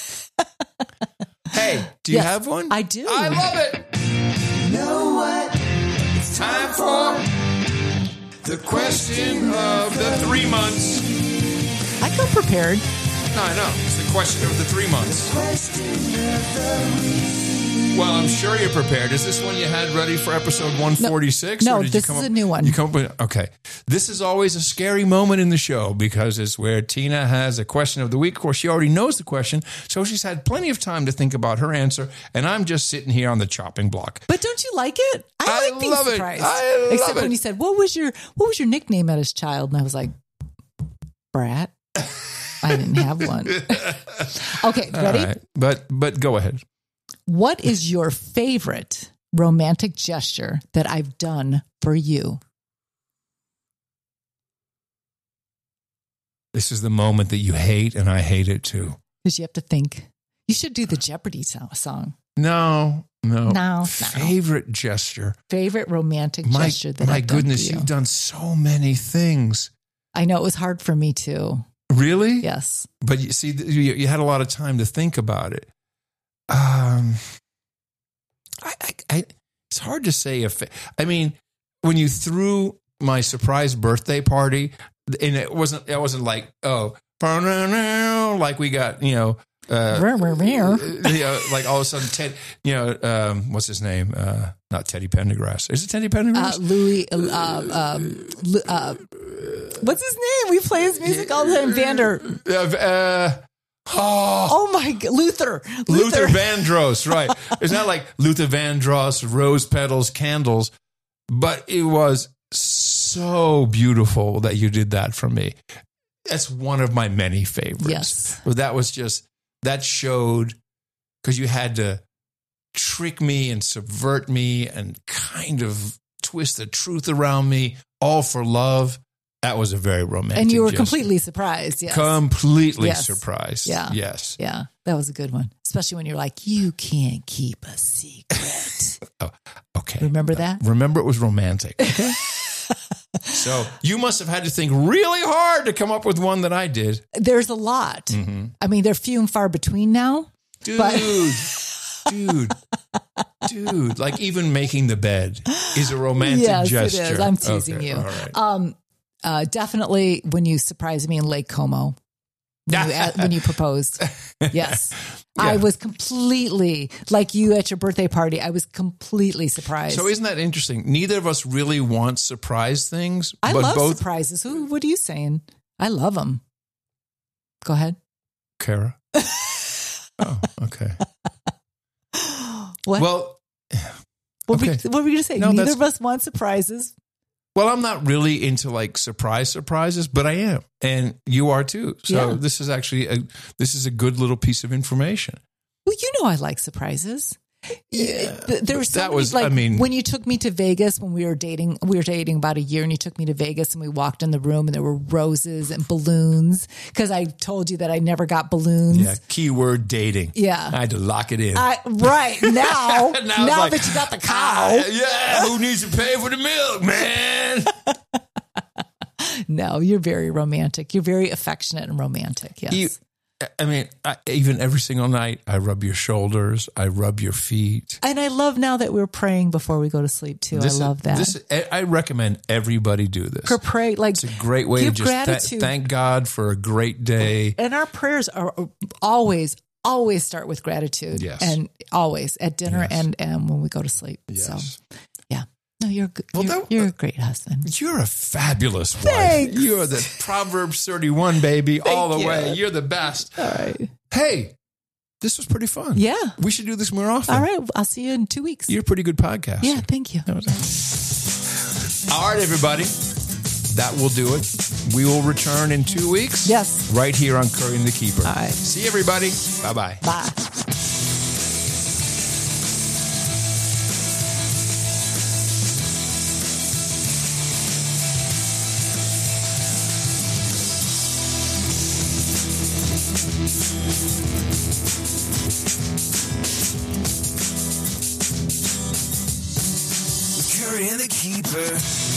Hey, do you Yes, have one? I do. I love it. You know what? It's time for the question of the three months. I come prepared. No, I know. It's the question of the three months. Question of the week. Well, I'm sure you're prepared. Is this one you had ready for episode one forty-six? No, or did this you come is up, a new one. You come up with, okay. This is always a scary moment in the show because it's where Tina has a question of the week. Of course, she already knows the question, so she's had plenty of time to think about her answer, and I'm just sitting here on the chopping block. But don't you like it? I, I like being love it. surprised. I love Except it. when you said, "What was your What was your nickname as a child?" And I was like, "Brat." I didn't have one. Okay, All ready? right. But but go ahead. What is your favorite romantic gesture that I've done for you? This is the moment that you hate, and I hate it too. Because you have to think. You should do the Jeopardy so- song. No, no, No, no. Favorite gesture. Favorite romantic My, gesture that my I've done goodness, for you. you've done so many things. I know it was hard for me too. Really? Yes. But you see, you, you had a lot of time to think about it. Um, I, I, I, it's hard to say if, I mean, when you threw my surprise birthday party, and it wasn't, it wasn't like, oh, like we got, you know, uh, Rare, rare, rare. you know, like all of a sudden, Ted, you know, um, what's his name? Uh, not Teddy Pendergrass. Is it Teddy Uh, Pendergrass? Louis, uh, um, Lu- uh, what's his name? We play his music all the time. Vander. Uh, uh, oh, Oh my God, Luther. Luther Vandross, right. It's not like Luther Vandross, rose petals, candles, but it was so beautiful that you did that for me. That's one of my many favorites. Yes. But that was just, that showed, because you had to trick me and subvert me and kind of twist the truth around me, all for love. That was a very romantic And you were gesture. completely surprised. Yes. Completely Yes. surprised. Yeah. Yes. Yeah, that was a good one. Especially when you're like, you can't keep a secret. Oh, okay. Remember that? Remember it was romantic. Okay. So you must have had to think really hard to come up with one that I did. There's a lot. Mm-hmm. I mean, they're few and far between now. Dude, But- dude, dude. Like even making the bed is a romantic Yes, gesture. it is. I'm teasing Okay, you. All right. Um, uh, definitely when you surprised me in Lake Como. When you, when you proposed. Yes. I was completely, like you at your birthday party, I was completely surprised. So isn't that interesting? Neither of us really want surprise things, I but love both surprises. Who? What are you saying? I love them. Go ahead. Kara. Oh, okay. What? Well, what, okay. were, what were you going to say? No, Neither that's- of us want surprises. well, I'm not really into like surprise surprises, but I am, and you are too. So Yeah. this is actually a this is a good little piece of information. Well, you know I like surprises. Yeah, Th- there was so that many, was- like I mean- when you took me to Vegas when we were dating. We were dating about a year, and you took me to Vegas, and we walked in the room, and there were roses and balloons because I told you that I never got balloons. Yeah, keyword dating. Yeah. I had to lock it in. I, right now, Now now, it's like, that you got the cow, ah, yeah, who needs to pay for the milk, man? no, you're very romantic. You're very affectionate and romantic. Yes. You, I mean, I, even every single night, I rub your shoulders, I rub your feet. And I love now that we're praying before we go to sleep too. This I love is, that. This, I recommend everybody do this. For pray, like It's a great way to give just th- gratitude. thank God for a great day. And our prayers are always, always start with gratitude. Yes. And always at dinner Yes. and, and when we go to sleep. Yes. So, yeah. No, you're good. Well, you're, that- you're a great husband. You're a fabulous wife. Thanks. You're the Proverbs thirty-one, baby, all the you. way. You're the best. All right. Hey, this was pretty fun. Yeah. We should do this more often. All right. I'll see you in two weeks. You're a pretty good podcast. Yeah. Thank you. All right, everybody. That will do it. We will return in two weeks. Yes. Right here on Curry and the Keeper. All right. See everybody. Bye-bye. Bye. Curry and the Keeper.